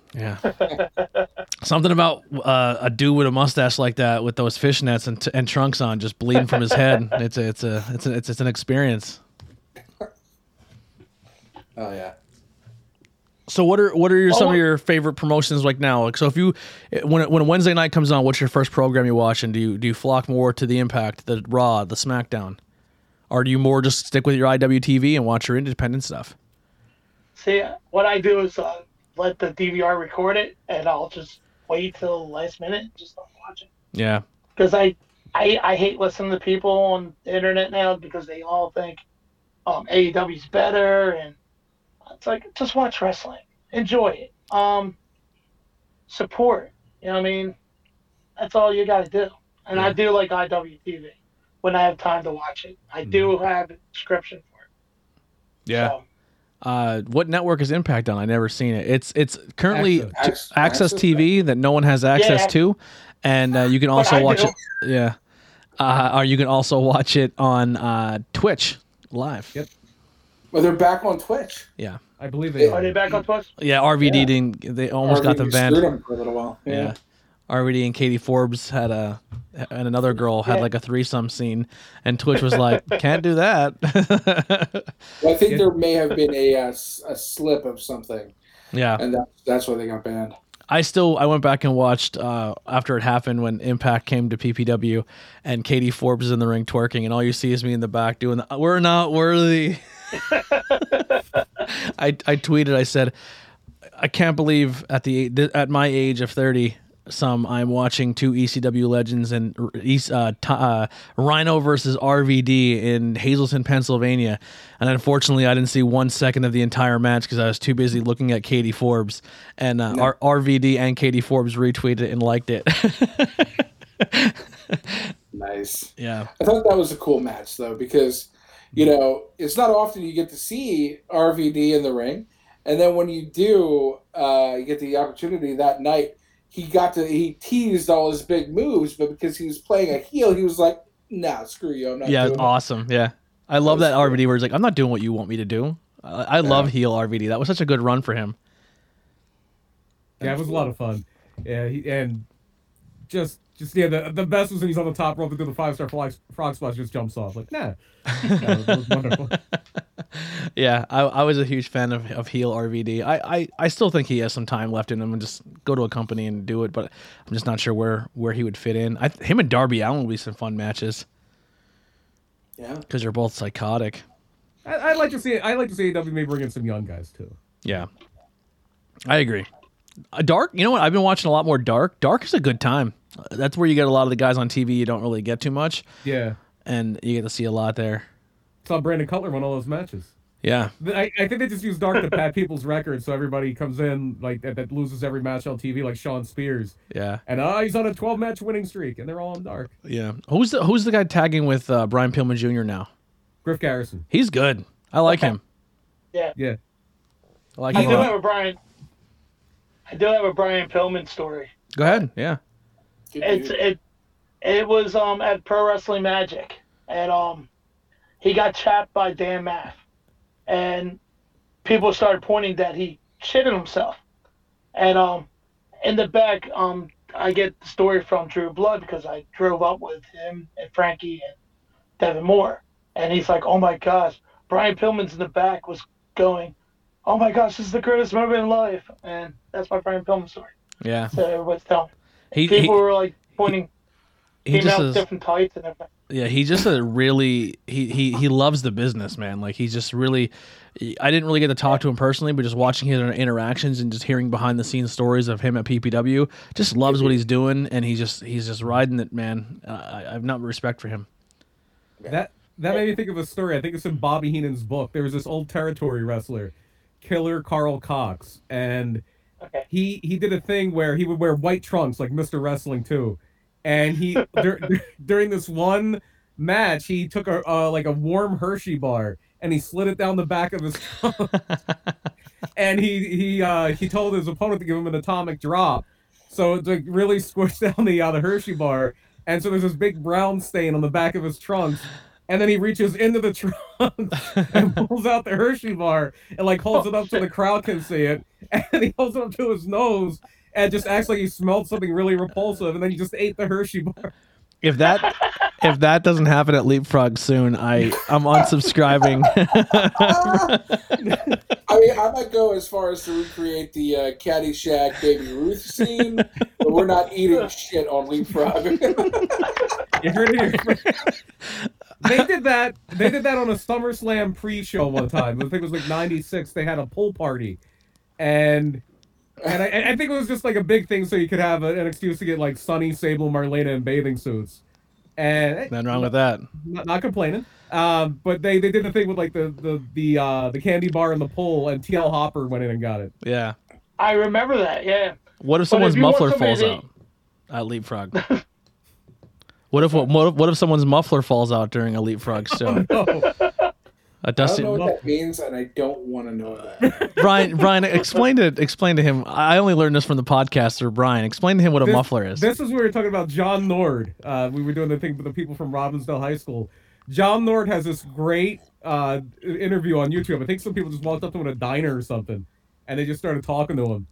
Something about a dude with a mustache like that with those fishnets and trunks on just bleeding from his head. It's an experience. Oh yeah. So what are some of your favorite promotions like now? Like, so if you when a Wednesday night comes on, what's your first program you watch, and do you flock more to the Impact, the Raw, the SmackDown, or do you more just stick with your IWTV and watch your independent stuff? See, what I do is let the DVR record it, and I'll just wait till the last minute and just start watching. Yeah. Because I hate listening to people on the internet now because they all think AEW's better, and it's like, just watch wrestling. Enjoy it. Support. You know what I mean? That's all you got to do. And I do like IWTV when I have time to watch it. I do have a subscription for it. Yeah. So. What network is Impact on? I never seen it. It's currently Access TV that no one has access to, and you can also watch it. Yeah. Or you can also watch it on Twitch live. Yep. Well, they're back on Twitch. Yeah. I believe they are. Are they back on Twitch? Yeah, RVD didn't. They almost got them banned. Screwed them for a little while. Yeah. RVD and Katie Forbes and another girl had like a threesome scene, and Twitch was like, "Can't do that." Well, I think there may have been a slip of something. Yeah, and that's why they got banned. I went back and watched after it happened when Impact came to PPW, and Katie Forbes is in the ring twerking, and all you see is me in the back doing the "We're not worthy." I tweeted, I said, I can't believe at my age of 30. I'm watching two ECW legends and Rhino versus RVD in Hazleton, Pennsylvania, and unfortunately I didn't see 1 second of the entire match because I was too busy looking at Katie Forbes, and RVD and Katie Forbes retweeted it and liked it. Nice. Yeah, I thought that was a cool match though, because it's not often you get to see RVD in the ring, and then when you do, you get the opportunity that night. He teased all his big moves, but because he was playing a heel, he was like, "Nah, screw you, I'm not." Yeah, doing awesome. It. Yeah, I love that RVD where he's like, "I'm not doing what you want me to do." I love heel RVD. That was such a good run for him. Yeah, it was a lot of fun. Yeah, and just the best was when he's on the top rope to do the 5-star frog splash, just jumps off like, nah. That was wonderful. Yeah, I was a huge fan of heel RVD. I still think he has some time left in him and just go to a company and do it, but I'm just not sure where he would fit in. Him and Darby Allin would be some fun matches. Yeah, because they're both psychotic. I'd like to see AEW maybe bring in some young guys too. Yeah, I agree. Dark, you know what? I've been watching a lot more Dark. Dark is a good time. That's where you get a lot of the guys on TV you don't really get too much. Yeah, and you get to see a lot there. Saw Brandon Cutler won all those matches. Yeah, I think they just use Dark to pad people's records, so everybody comes in like that loses every match on TV, like Sean Spears. Yeah, and he's on a 12-match winning streak, and they're all in Dark. Yeah, who's the guy tagging with Brian Pillman Jr. now? Griff Garrison. He's good. I like him. Yeah, yeah. I like him. I do have a Brian Pillman story. Go ahead. Yeah. It was at Pro Wrestling Magic, and he got chapped by Dan Maff, and people started pointing that he shitted himself, and in the back I get the story from Drew Blood because I drove up with him and Frankie and Devin Moore, and he's like, "Oh my gosh, Brian Pillman's in the back was going, oh my gosh, this is the greatest moment in life," and that's my Brian Pillman story. Yeah. So everybody's telling. People were like pointing. He just has different tights and everything. Yeah, he just really he loves the business, man. Like he's just really. I didn't really get to talk to him personally, but just watching his interactions and just hearing behind the scenes stories of him at PPW, just loves what he's doing, and he's just riding it, man. I have not respect for him. That made me think of a story. I think it's in Bobby Heenan's book. There was this old territory wrestler, Killer Carl Cox, and he did a thing where he would wear white trunks like Mr. Wrestling too. And he during this one match, he took a warm Hershey bar and he slid it down the back of his trunk. And he told his opponent to give him an atomic drop, so it like really squished down the Hershey bar. And so there's this big brown stain on the back of his trunks. And then he reaches into the trunk and pulls out the Hershey bar and like holds it up so the crowd can see it. And he holds it up to his nose and just acts like he smelled something really repulsive, and then he just ate the Hershey bar. If that doesn't happen at Leapfrog soon, I'm unsubscribing. I mean, I might go as far as to recreate the Caddyshack Baby Ruth scene, but we're not eating shit on Leapfrog. You heard it here. They did that on a SummerSlam pre-show one time. I think it was like '96. They had a pool party, and I think it was just like a big thing so you could have an excuse to get like Sunny, Sable, Marlena in bathing suits. And nothing wrong with that. Not complaining. But they did the thing with like the candy bar in the pool, and TL Hopper went in and got it. Yeah. I remember that. Yeah. What if someone's muffler falls out at Leapfrog? What if someone's muffler falls out during a Leapfrog show? Oh, no. I don't know what that means, and I don't want to know that. Brian, explain to him. I only learned this from the podcaster, Brian. Explain to him what a muffler is. This is where we were talking about John Nord. We were doing the thing with the people from Robbinsdale High School. John Nord has this great interview on YouTube. I think some people just walked up to him in a diner or something, and they just started talking to him.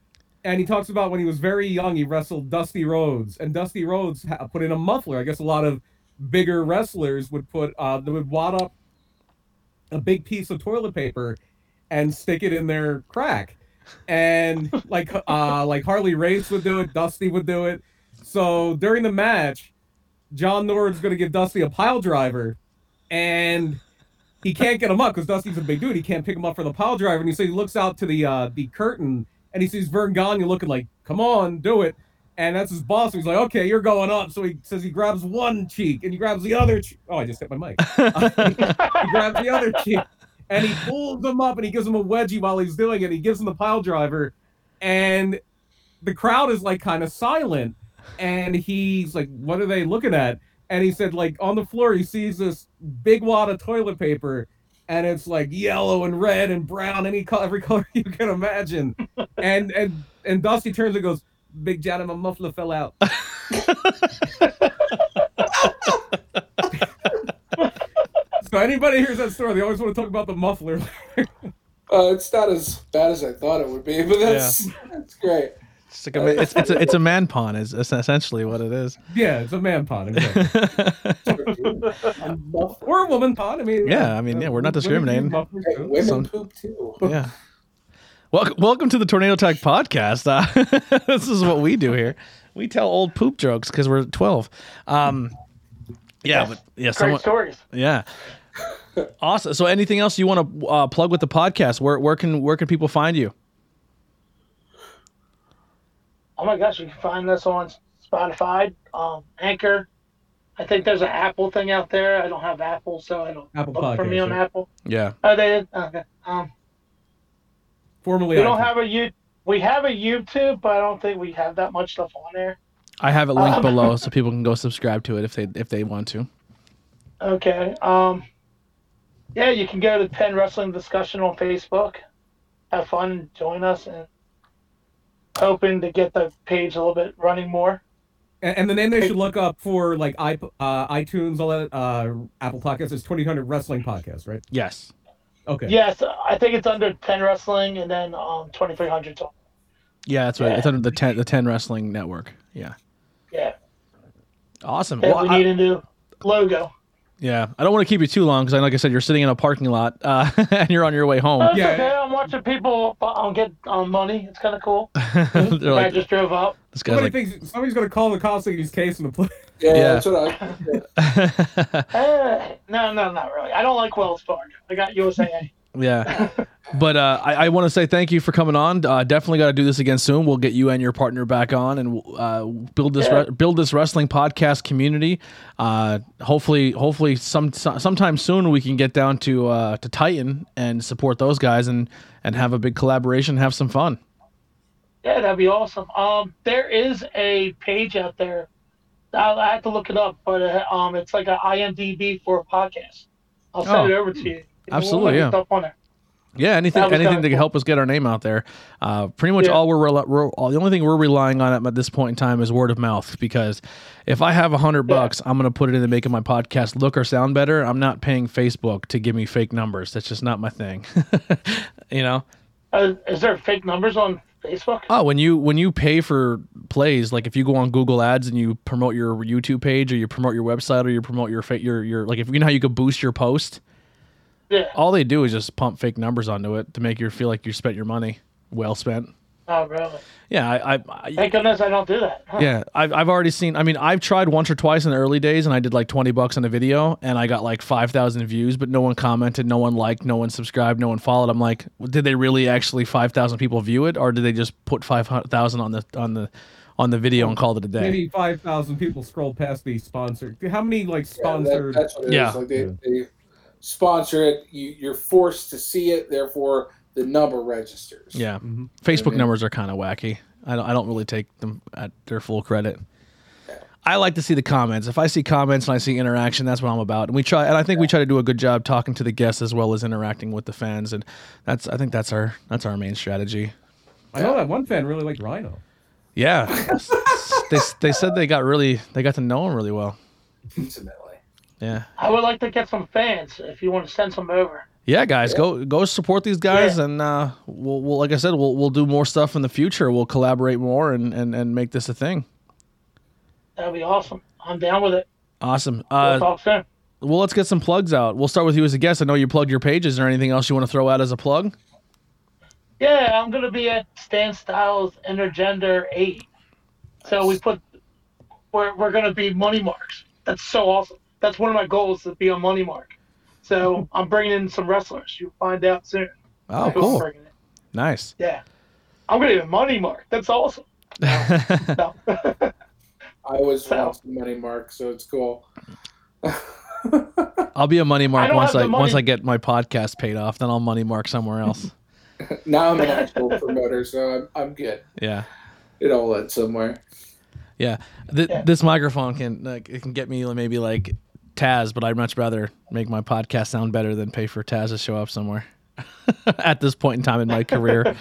And he talks about when he was very young, he wrestled Dusty Rhodes, and Dusty Rhodes put in a muffler. I guess a lot of bigger wrestlers would they would wad up a big piece of toilet paper and stick it in their crack. And like Harley Race would do it, Dusty would do it. So during the match, John Nord's going to give Dusty a pile driver, and he can't get him up because Dusty's a big dude. He can't pick him up for the pile driver, and he looks out to the curtain, and he sees Verne Gagne looking like, "Come on, do it." And that's his boss. So he's like, "Okay, you're going up." So he says he grabs one cheek, and he grabs the other cheek. Oh, I just hit my mic. He grabs the other cheek, and he pulls him up, and he gives him a wedgie while he's doing it. He gives him the pile driver, and the crowd is like kind of silent. And he's like, "What are they looking at?" And he said, like, on the floor, he sees this big wad of toilet paper, and it's like yellow and red and brown, every color you can imagine. And Dusty turns and goes, "Big Johnny, my muffler fell out." So anybody hears that story, they always want to talk about the muffler. It's not as bad as I thought it would be, but that's great. It's like it's a man pawn is essentially what it is. Yeah, it's a man pawn. Or a woman pawn. I mean, we're not discriminating. Women poop too. Yeah. Welcome to the Tornado Tag Podcast. This is what we do here. We tell old poop jokes because we're 12. Great stories. Yeah. Awesome. So, anything else you want to plug with the podcast? Where can people find you? Oh my gosh, you can find us on Spotify, Anchor. I think there's an Apple thing out there. I don't have Apple, so I don't Apple look for me on Apple. Yeah. Oh, they did? Okay. Formerly, we don't have we have a YouTube, but I don't think we have that much stuff on there. I have it linked below so people can go subscribe to it if they want to. Okay. Yeah, you can go to Penn Wrestling Discussion on Facebook. Have fun, join us, and hoping to get the page a little bit running more. And the name they should look up for like iTunes, all that, Apple Podcasts is 2000 Wrestling Podcast, right? Yes. Okay. Yes, I think it's under Penn Wrestling and then 2300. Yeah, that's right. Yeah. It's under the 10 Wrestling Network. Yeah. Yeah. Awesome. Well, we need a new logo. Yeah, I don't want to keep you too long because, like I said, you're sitting in a parking lot and you're on your way home. That's okay. I'm watching people get money. It's kind of cool. I just drove up. This guy's somebody's going to call the cops and he's casing the place. Yeah, that's what No, not really. I don't like Wells Fargo. I got USAA. Yeah. But I want to say thank you for coming on. Definitely got to do this again soon. We'll get you and your partner back on and build this wrestling podcast community. Hopefully sometime soon we can get down to Titan and support those guys and have a big collaboration, have some fun. Yeah, that'd be awesome. There is a page out there. I have to look it up, but it's like an IMDb for a podcast. I'll send it over to you. Absolutely, yeah. Stuff on there. Yeah, anything that can help us get our name out there. Pretty much all the only thing we're relying on at this point in time is word of mouth. Because if I have $100, I'm going to put it into making my podcast look or sound better. I'm not paying Facebook to give me fake numbers. That's just not my thing. You know. Is there fake numbers on Facebook? Oh, when you pay for plays, like if you go on Google Ads and you promote your YouTube page or you promote your website or you promote your like if you know how you could boost your post. Yeah. All they do is just pump fake numbers onto it to make you feel like you spent your money well spent. Oh, really? Yeah, I thank goodness I don't do that. Huh. Yeah, I've already seen. I mean, I've tried once or twice in the early days, and I did like $20 on a video, and I got like 5,000 views, but no one commented, no one liked, no one subscribed, no one followed. I'm like, did they really actually 5,000 people view it, or did they just put 5,000 on the video and called it a day? Maybe 5,000 people scrolled past the sponsor. How many like sponsored? That's what it is. Like they sponsor it. You're forced to see it, therefore the number registers. Yeah, Facebook numbers are kind of wacky. I don't really take them at their full credit. Yeah. I like to see the comments. If I see comments and I see interaction, that's what I'm about. And I think we try to do a good job talking to the guests as well as interacting with the fans. And I think that's our main strategy. I know that one fan really liked Rhino. Yeah, they said they got to know him really well. Intimately. Yeah. I would like to get some fans if you want to send some over. Yeah, guys, go support these guys, and we'll like I said, we'll do more stuff in the future. We'll collaborate more and make this a thing. That'd be awesome. I'm down with it. Awesome. We'll talk soon. Well, let's get some plugs out. We'll start with you as a guest. I know you plugged your pages. Is there anything else you want to throw out as a plug? Yeah, I'm gonna be at Stan Styles Intergender 8. So we're gonna be Money Marks. That's so awesome. That's one of my goals, to be a Money Mark. So I'm bringing in some wrestlers. You'll find out soon. Oh, cool. Nice. Yeah. I'm going to be a Money Mark. That's awesome. No. I was once a Money Mark, so it's cool. I'll be a Money Mark once I get my podcast paid off. Then I'll Money Mark somewhere else. Now I'm an actual promoter, so I'm good. Yeah. It all led somewhere. Yeah. This microphone can get me maybe like Taz, but I'd much rather make my podcast sound better than pay for Taz to show up somewhere at this point in time in my career.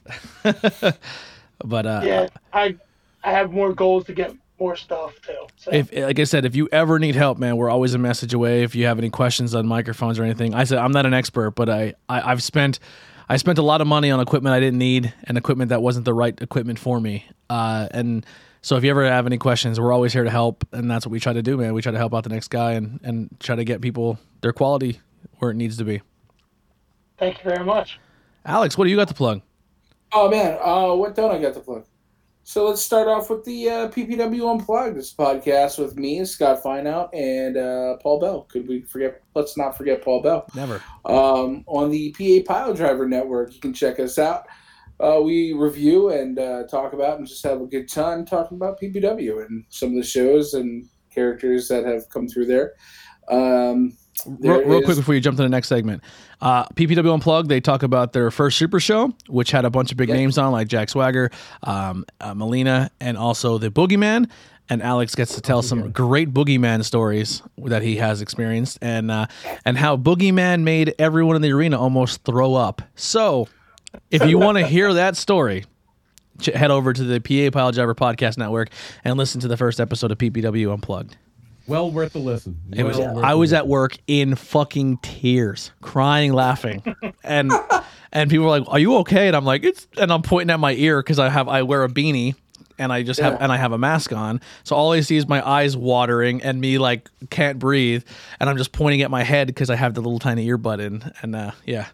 But I have more goals to get more stuff too. So. If, like I said, if you ever need help, man, we're always a message away. If you have any questions on microphones or anything, I said I'm not an expert, but I've spent a lot of money on equipment I didn't need and equipment that wasn't the right equipment for me. And so if you ever have any questions, we're always here to help, and that's what we try to do, man. We try to help out the next guy and try to get people their quality where it needs to be. Thank you very much. Alex, what do you got to plug? Oh, man, what don't I got to plug? So let's start off with the PPW Unplugged, this podcast with me, Scott Fineout, and Paul Bell. Let's not forget Paul Bell. Never. On the PA Pile Driver Network, you can check us out. We review and talk about and just have a good time talking about PPW and some of the shows and characters that have come through there. Real quick before you jump to the next segment. PPW Unplugged, they talk about their first Super Show, which had a bunch of big names on, like Jack Swagger, Melina, and also the Boogeyman. And Alex gets to tell some great Boogeyman stories that he has experienced, and how Boogeyman made everyone in the arena almost throw up. So if you want to hear that story, head over to the PA Pile Driver Podcast Network and listen to the first episode of PPW Unplugged. Well worth the listen. I was at work in fucking tears, crying, laughing, and people were like, "Are you okay?" And I'm like, and I'm pointing at my ear because I wear a beanie and I just have a mask on, so all I see is my eyes watering and me like can't breathe, and I'm just pointing at my head because I have the little tiny earbud in, and yeah.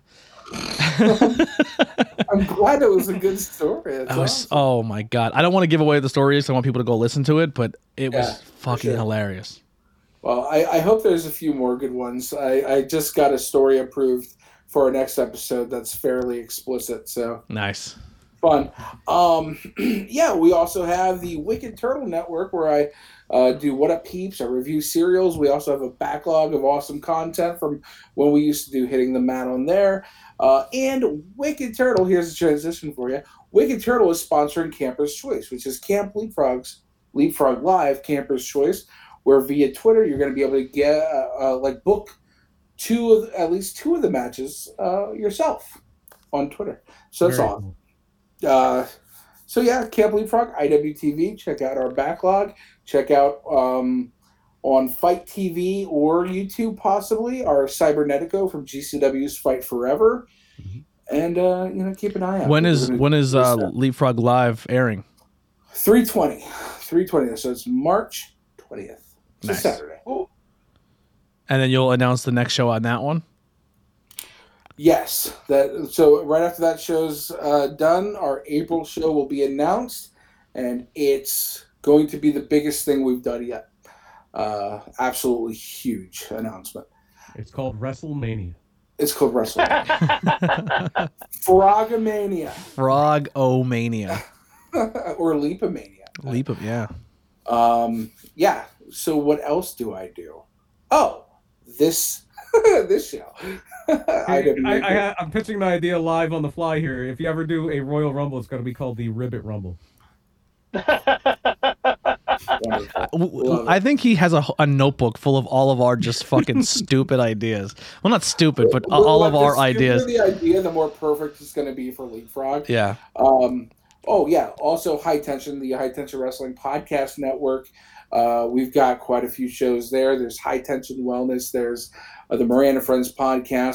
I'm glad it was a good story. Awesome. Oh my god, I don't want to give away the story, so I want people to go listen to it, but it was fucking hilarious. Well, I hope there's a few more good ones. I just got a story approved for our next episode that's fairly explicit, so nice. Fun. We also have the Wicked Turtle Network, where I do What Up Peeps, I review serials. We also have a backlog of awesome content from when we used to do Hitting the Mat on there. And Wicked Turtle, here's a transition for you. Wicked Turtle is sponsoring Camper's Choice, which is Camp Leapfrog Live Camper's Choice, where via Twitter you're going to be able to get book at least two of the matches yourself on Twitter. So that's awesome. Camp Leapfrog, IWTV. Check out our backlog. Check out on Fight TV or YouTube possibly our Cybernetico from GCW's Fight Forever, and keep an eye out. When is Leapfrog Live airing? 3/20. So it's March 20th. It's a Saturday. Ooh. And then you'll announce the next show on that one? Yes. So right after that show's done, our April show will be announced, and it's going to be the biggest thing we've done yet. Absolutely huge announcement. It's called WrestleMania. Frogomania. Frog-O-Mania. Or Leapomania. Yeah. So what else do I do? Oh, this show. I'm pitching the idea live on the fly here. If you ever do a Royal Rumble, it's going to be called the Ribbit Rumble. I think he has a notebook full of all of our just fucking stupid ideas. Well, not stupid, but all of our ideas. The idea, the more perfect it's going to be for Leapfrog. Yeah. Also High Tension, the High Tension Wrestling Podcast Network. We've got quite a few shows there. There's High Tension Wellness. There's the Miranda Friends podcast,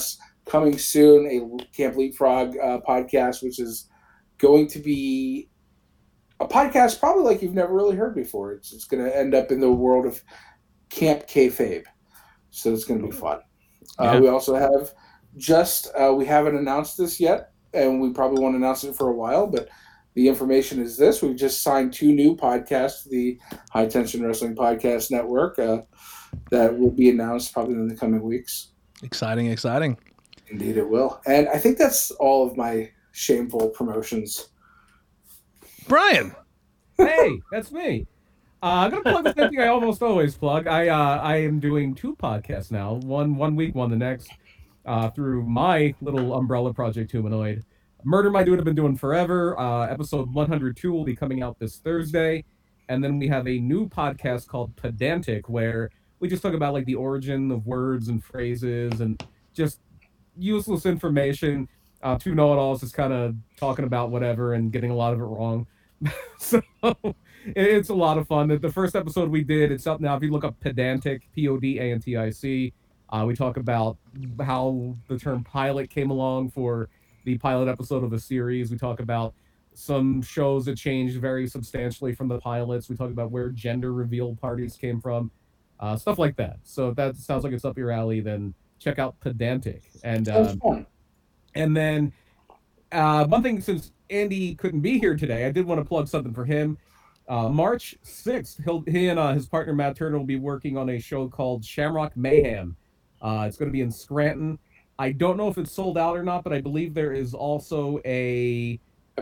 coming soon, a Camp Leapfrog podcast, which is going to be a podcast probably like you've never really heard before. It's going to end up in the world of Camp Kayfabe. So it's going to be fun. We also have we haven't announced this yet, and we probably won't announce it for a while, but the information is this. We've just signed 2 new podcasts to the High Tension Wrestling Podcast Network that will be announced probably in the coming weeks. Exciting. Indeed it will. And I think that's all of my shameful promotions. Brian! Hey, that's me. I'm going to plug the same thing I almost always plug. I am doing 2 podcasts now, one week, one the next, through my little umbrella project, Humanoid. Murder My Dude have been doing forever. Episode 102 will be coming out this Thursday. And then we have a new podcast called Pedantic, where we just talk about like the origin of words and phrases and just useless information. 2 know-it-alls just kind of talking about whatever and getting a lot of it wrong. So it's a lot of fun. The first episode we did, it's up now. If you look up Pedantic, Podantic, we talk about how the term pilot came along for the pilot episode of a series. We talk about some shows that changed very substantially from the pilots. We talk about where gender reveal parties came from, stuff like that. So if that sounds like it's up your alley, then check out Pedantic. And then one thing, since Andy couldn't be here today, I did want to plug something for him. March 6th, he and his partner Matt Turner will be working on a show called Shamrock Mayhem. It's going to be in Scranton. I don't know if it's sold out or not, but I believe there is also a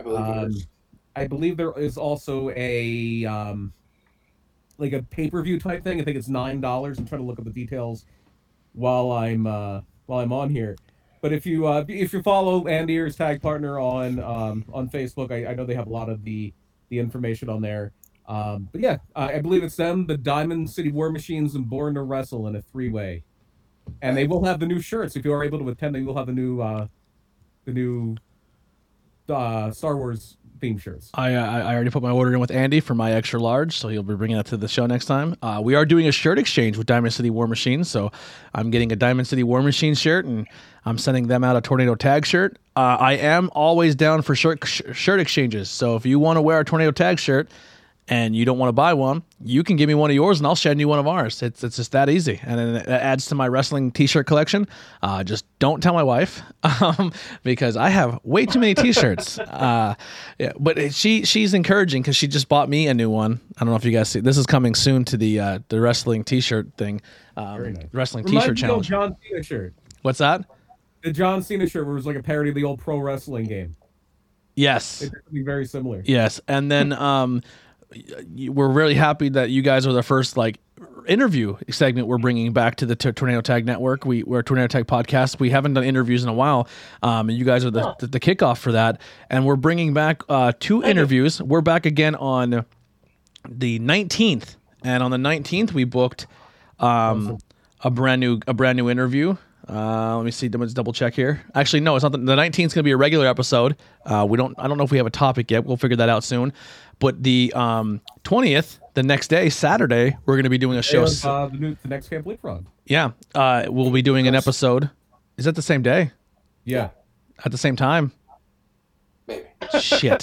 like a pay-per-view type thing. I think it's $9. I'm trying to look up the details while I'm on here. But if you follow Andy or his tag partner on Facebook, I know they have a lot of the information on there. But yeah, I believe it's them, the Diamond City War Machines, and Born to Wrestle in a 3-way. And they will have the new shirts. If you are able to attend, they will have the new Star Wars theme shirts. I already put my order in with Andy for my extra large, so he'll be bringing that to the show next time. We are doing a shirt exchange with Diamond City War Machine, so I'm getting a Diamond City War Machine shirt, and I'm sending them out a Tornado Tag shirt. I am always down for shirt exchanges, so if you want to wear a Tornado Tag shirt and you don't want to buy one, you can give me one of yours and I'll send you one of ours. It's just that easy. And then it adds to my wrestling t-shirt collection. Just don't tell my wife because I have way too many t-shirts. Yeah, but she's encouraging because she just bought me a new one. I don't know if you guys see. This is coming soon to the wrestling t-shirt thing. Very nice. Wrestling Reminds t-shirt me challenge. of John Cena shirt. What's that? The John Cena shirt, where it was like a parody of the old pro wrestling game. Yes. It's very similar. Yes. And then we're really happy that you guys are the first interview segment we're bringing back to the Tornado Tag Network. We're a Tornado Tag podcast. We haven't done interviews in a while, and you guys are the kickoff for that. And we're bringing back 2 interviews. We're back again on the 19th, and on the 19th we booked a brand new interview. Let me see. Let's double check here. Actually, no, it's not. The 19th is going to be a regular episode. I don't know if we have a topic yet. We'll figure that out soon. But the 20th, the next day, Saturday, we're going to be doing a show. The next Camp Leapfrog. Yeah, we'll be doing an episode. Is that the same day? Yeah. At the same time? Maybe. Shit.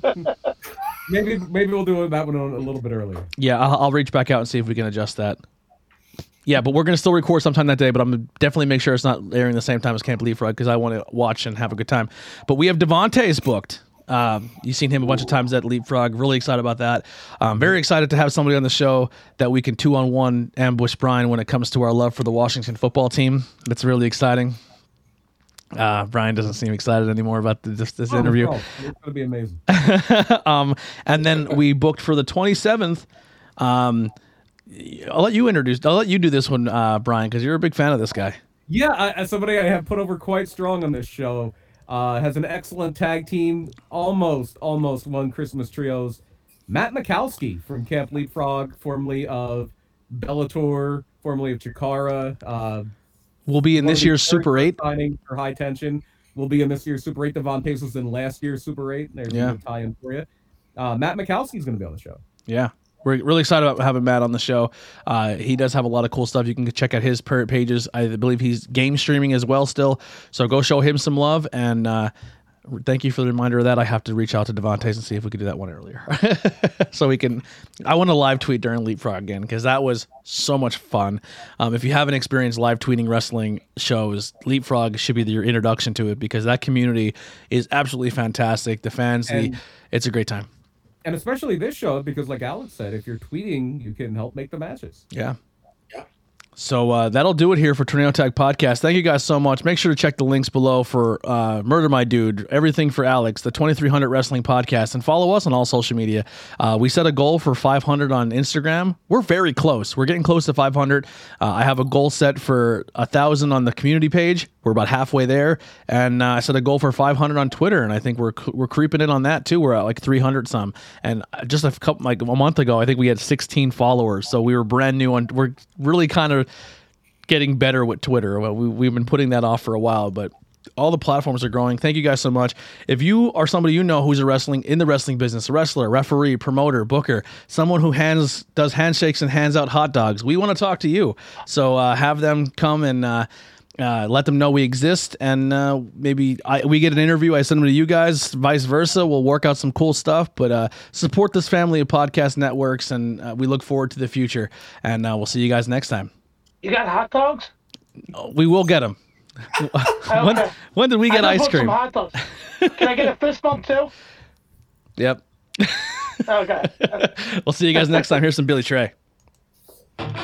Maybe we'll do that one a little bit earlier. Yeah, I'll reach back out and see if we can adjust that. Yeah, but we're going to still record sometime that day, but I'm going to definitely make sure it's not airing the same time as Camp Leapfrog because I want to watch and have a good time. But we have Devontae's booked. You've seen him a bunch of times at Leapfrog. Really excited about that. Very excited to have somebody on the show that we can 2-on-1 ambush Brian when it comes to our love for the Washington football team. That's really exciting. Brian doesn't seem excited anymore about this interview. It's going to be amazing. And then we booked for the 27th. I'll let you do this one, Brian, because you're a big fan of this guy. Yeah, as somebody I have put over quite strong on this show, has an excellent tag team, almost won Christmas Trios. Matt Mikowski from Camp Leapfrog, formerly of Bellator, formerly of Chikara. Will be in this year's Super 8. Signing for High Tension. Will be in this year's Super 8. Devontae was in last year's Super 8. There's a tie-in for you. Matt Mikowski's going to be on the show. Yeah. we're really excited about having Matt on the show. He does have a lot of cool stuff. You can check out his pages. I believe he's game streaming as well still. So go show him some love. And thank you for the reminder of that. I have to reach out to Devontae's and see if we could do that one earlier. So we can. I want to live tweet during Leapfrog again because that was so much fun. If you haven't experienced live tweeting wrestling shows, Leapfrog should be your introduction to it because that community is absolutely fantastic. The fans, it's a great time. And especially this show, because like Alex said, if you're tweeting, you can help make the matches. Yeah. So that'll do it here for Tornado Tag Podcast. Thank you guys so much. Make sure to check the links below for Murder My Dude, Everything for Alex, the 2300 Wrestling Podcast, and follow us on all social media. We set a goal for 500 on Instagram. We're very close. We're getting close to 500. I have a goal set for 1,000 on the community page. We're about halfway there. And I set a goal for 500 on Twitter, and I think we're creeping in on that too. We're at like 300 some. And just a month ago, I think we had 16 followers. So we were brand new, and we're really kind of getting better with Twitter. We've been putting that off for a while, but all the platforms are growing. Thank you guys so much. If you are somebody you know who's in the wrestling business, a wrestler, referee, promoter, booker, someone who does handshakes and hands out hot dogs, we want to talk to you. So have them come and let them know we exist, and maybe we get an interview. I send them to you guys, vice versa. We'll work out some cool stuff, but support this family of podcast networks, and we look forward to the future. And we'll see you guys next time. You got hot dogs? We will get them. Okay. When did we get ice cream? Some hot dogs. Can I get a fist bump too? Yep. Okay. We'll see you guys next time. Here's some Billy Trey.